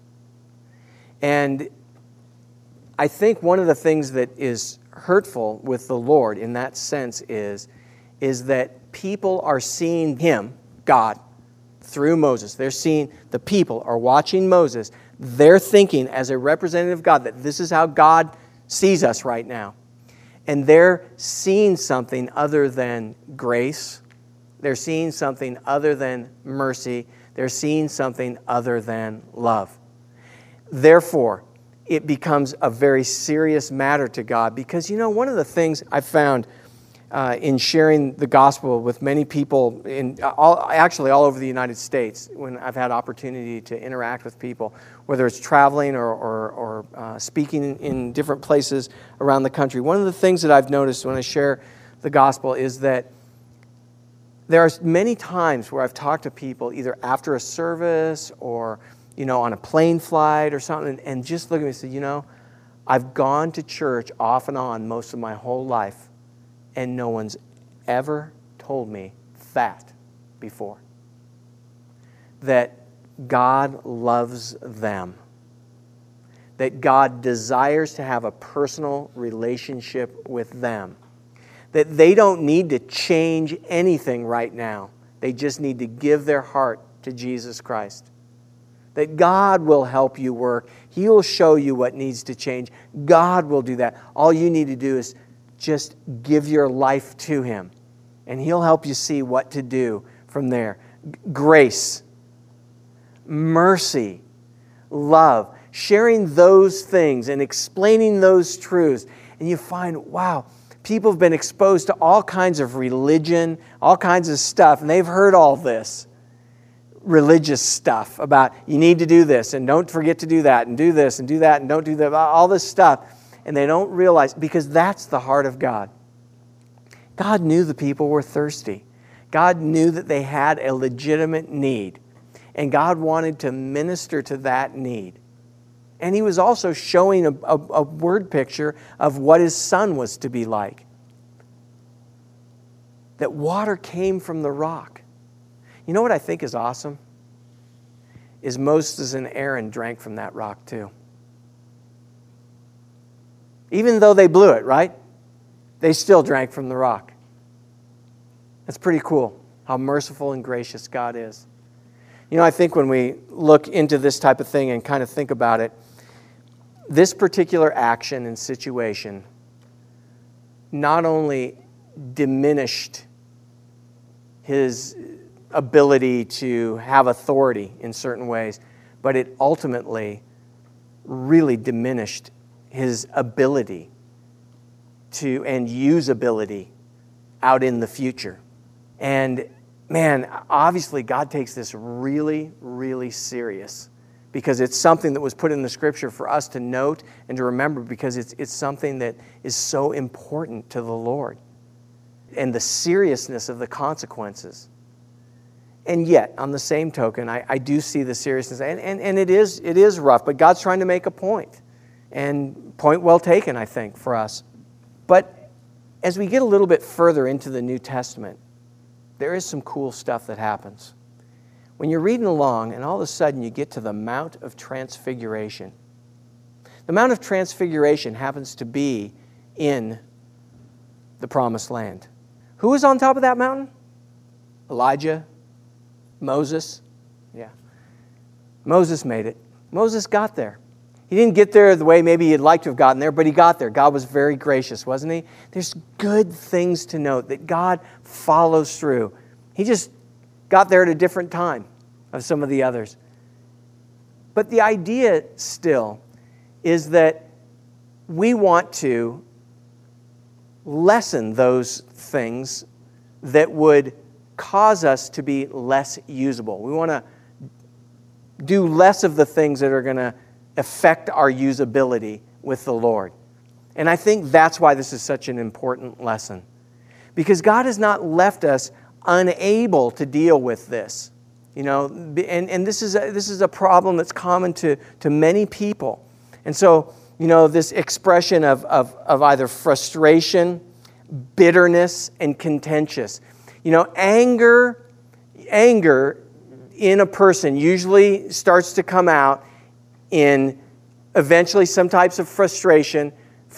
And I think one of the things that is hurtful with the Lord in that sense is that people are seeing Him, God, through Moses. They're seeing, the people are watching Moses. They're thinking as a representative of God that this is how God sees us right now. and they're seeing something other than grace. They're seeing something other than mercy. They're seeing something other than love. Therefore, it becomes a very serious matter to God because, one of the things I found in sharing the gospel with many people actually all over the United States when I've had opportunity to interact with people, whether it's traveling or speaking in different places around the country. One of the things that I've noticed when I share the gospel is that there are many times where I've talked to people either after a service or on a plane flight or something, and just look at me and say, I've gone to church off and on most of my whole life, and no one's ever told me that before. That God loves them. That God desires to have a personal relationship with them. That they don't need to change anything right now. They just need to give their heart to Jesus Christ. That God will help you work. He'll show you what needs to change. God will do that. All you need to do is just give your life to Him, and He'll help you see what to do from there. Grace, mercy, love, sharing those things and explaining those truths. And you find, wow, people have been exposed to all kinds of religion, all kinds of stuff, and they've heard all this religious stuff about you need to do this and don't forget to do that and do this and do that and don't do that, all this stuff. And they don't realize, because that's the heart of God. God knew the people were thirsty. God knew that they had a legitimate need. And God wanted to minister to that need. And He was also showing a word picture of what His Son was to be like. That water came from the rock. You know what I think is awesome? Is Moses and Aaron drank from that rock too. Even though they blew it, right? They still drank from the rock. That's pretty cool, how merciful and gracious God is. I think when we look into this type of thing and kind of think about it, this particular action and situation not only diminished His ability to have authority in certain ways, but it ultimately really diminished His ability to and usability out in the future. And man, obviously God takes this really, really serious because it's something that was put in the Scripture for us to note and to remember because it's something that is so important to the Lord and the seriousness of the consequences. And yet, on the same token, I do see the seriousness, and it is rough, but God's trying to make a point. And point well taken, I think, for us. But as we get a little bit further into the New Testament, there is some cool stuff that happens. When you're reading along, and all of a sudden you get to the Mount of Transfiguration. The Mount of Transfiguration happens to be in the Promised Land. Who was on top of that mountain? Elijah? Moses? Yeah. Moses made it. Moses got there. He didn't get there the way maybe he'd like to have gotten there, but he got there. God was very gracious, wasn't He? There's good things to note that God follows through. He just got there at a different time of some of the others. But the idea still is that we want to lessen those things that would cause us to be less usable. We want to do less of the things that are going to affect our usability with the Lord. And I think that's why this is such an important lesson. Because God has not left us unable to deal with this. And this is a problem that's common to many people. And so, this expression of either frustration, bitterness, and contentious. Anger in a person usually starts to come out in eventually some types of frustration,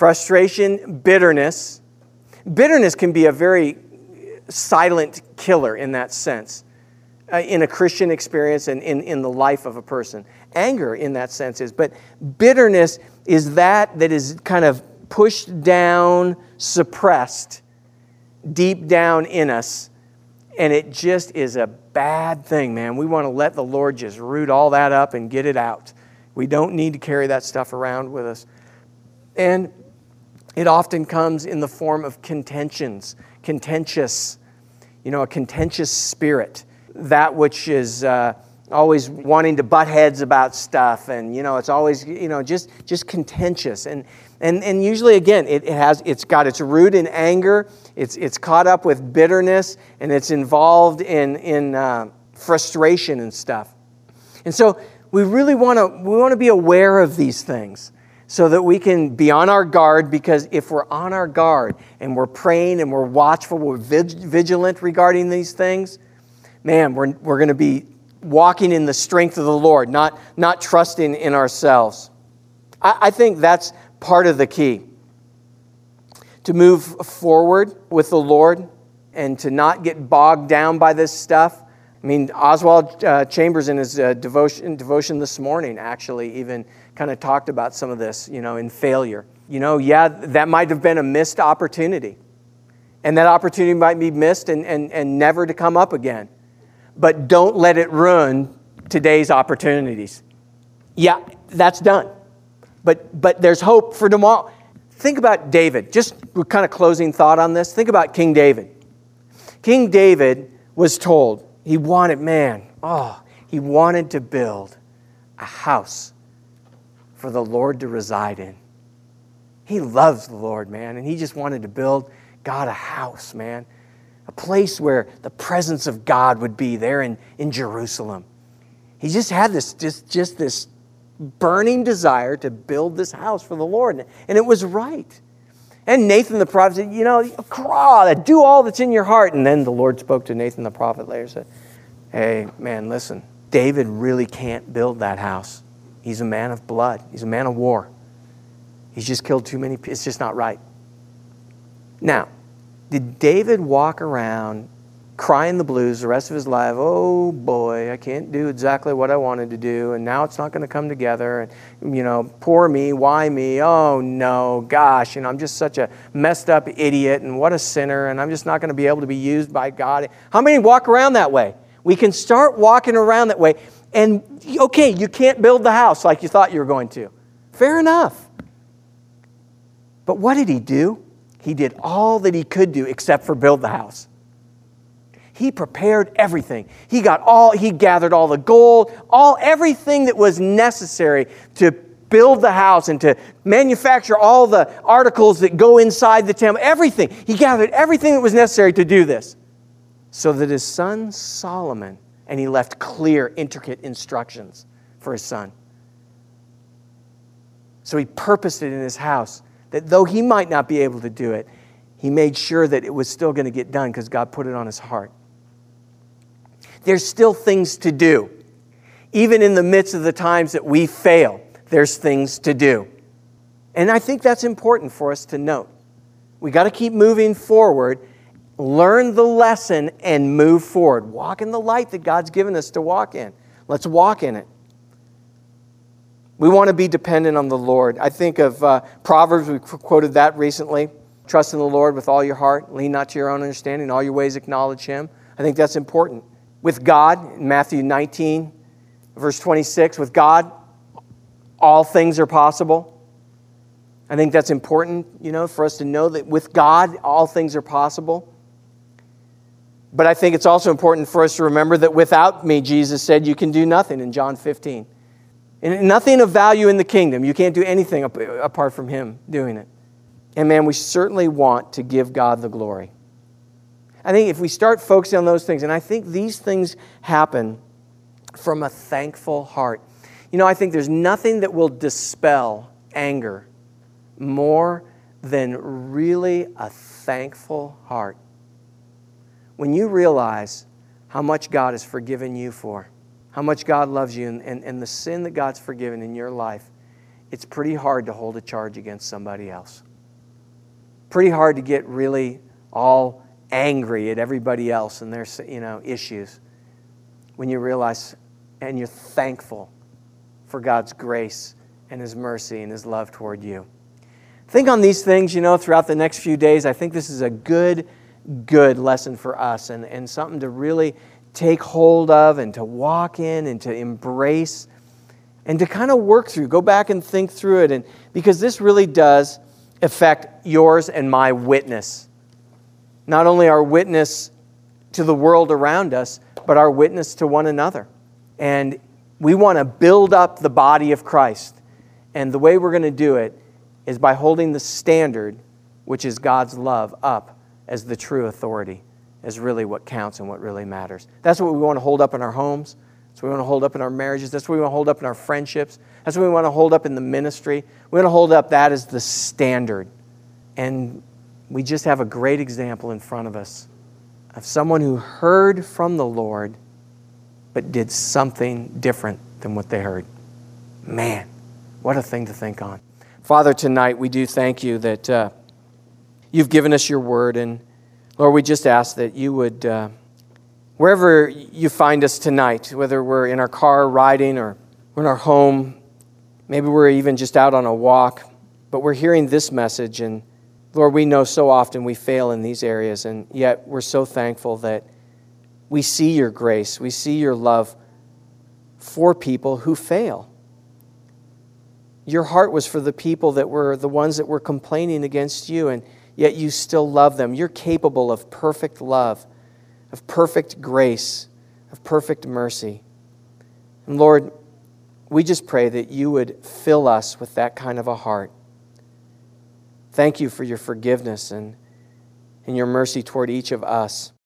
bitterness. Bitterness can be a very silent killer in that sense, in a Christian experience and in the life of a person. Anger in that sense is, but bitterness is that is kind of pushed down, suppressed deep down in us. And it just is a bad thing, man. We want to let the Lord just root all that up and get it out. We don't need to carry that stuff around with us. And it often comes in the form of contentions, contentious, a contentious spirit. That which is always wanting to butt heads about stuff, and it's always just contentious. And usually, again, it's got its root in anger. It's caught up with bitterness, and it's involved in frustration and stuff. And so we really want to be aware of these things, so that we can be on our guard, because if we're on our guard and we're praying and we're watchful, we're vigilant regarding these things, man, we're going to be walking in the strength of the Lord, not trusting in ourselves. I think that's part of the key. To move forward with the Lord and to not get bogged down by this stuff. I mean, Oswald Chambers in his devotion this morning actually even kind of talked about some of this, in failure. That might have been a missed opportunity. And that opportunity might be missed and never to come up again. But don't let it ruin today's opportunities. Yeah, that's done. But there's hope for tomorrow. Think about David. Just kind of closing thought on this. Think about King David. King David was told he wanted to build a house for the Lord to reside in. He loves the Lord, man, and he just wanted to build God a house, man. A place where the presence of God would be there in Jerusalem. He just had this burning desire to build this house for the Lord, and it was right. And Nathan the prophet said, do all that's in your heart. And then the Lord spoke to Nathan the prophet later and said, hey, man, listen, David really can't build that house. He's a man of blood. He's a man of war. He's just killed too many people. It's just not right. Now, did David walk around crying the blues the rest of his life? Oh boy, I can't do exactly what I wanted to do, and now it's not going to come together, and poor me, why me? Oh no, gosh, I'm just such a messed up idiot, and what a sinner, and I'm just not going to be able to be used by God. How many walk around that way? We can start walking around that way, and okay, you can't build the house like you thought you were going to. Fair enough. But what did he do? He did all that he could do except for build the house. He prepared everything. He gathered all the gold, everything that was necessary to build the house and to manufacture all the articles that go inside the temple. Everything. He gathered everything that was necessary to do this. So that his son Solomon, and he left clear, intricate instructions for his son. So he purposed it in his house that though he might not be able to do it, he made sure that it was still going to get done because God put it on his heart. There's still things to do. Even in the midst of the times that we fail, there's things to do. And I think that's important for us to note. We got to keep moving forward, learn the lesson, and move forward. Walk in the light that God's given us to walk in. Let's walk in it. We want to be dependent on the Lord. I think of Proverbs, we quoted that recently. Trust in the Lord with all your heart. Lean not to your own understanding. In all your ways acknowledge Him. I think that's important. With God, in Matthew 19, verse 26, with God, all things are possible. I think that's important, for us to know that with God, all things are possible. But I think it's also important for us to remember that without me, Jesus said, you can do nothing in John 15. And nothing of value in the kingdom. You can't do anything apart from Him doing it. And man, we certainly want to give God the glory. I think if we start focusing on those things, and I think these things happen from a thankful heart. I think there's nothing that will dispel anger more than really a thankful heart. When you realize how much God has forgiven you for, how much God loves you, and the sin that God's forgiven in your life, it's pretty hard to hold a charge against somebody else. Pretty hard to get really all angry at everybody else and their issues when you realize and you're thankful for God's grace and His mercy and His love toward you. Think on these things, throughout the next few days. I think this is a good lesson for us and something to really take hold of and to walk in and to embrace and to kind of work through. Go back and think through it, and because this really does affect yours and my witness. Not only our witness to the world around us, but our witness to one another. And we want to build up the body of Christ. And the way we're going to do it is by holding the standard, which is God's love, up as the true authority, as really what counts and what really matters. That's what we want to hold up in our homes. That's what we want to hold up in our marriages. That's what we want to hold up in our friendships. That's what we want to hold up in the ministry. We want to hold up that as the standard. And we just have a great example in front of us of someone who heard from the Lord but did something different than what they heard. Man, what a thing to think on. Father, tonight we do thank you that you've given us your word. And Lord, we just ask that you would, wherever you find us tonight, whether we're in our car riding or we're in our home, maybe we're even just out on a walk, but we're hearing this message. And Lord, we know so often we fail in these areas, and yet we're so thankful that we see your grace, we see your love for people who fail. Your heart was for the people that were the ones that were complaining against you, and yet you still love them. You're capable of perfect love, of perfect grace, of perfect mercy. And Lord, we just pray that you would fill us with that kind of a heart. Thank you for your forgiveness and your mercy toward each of us.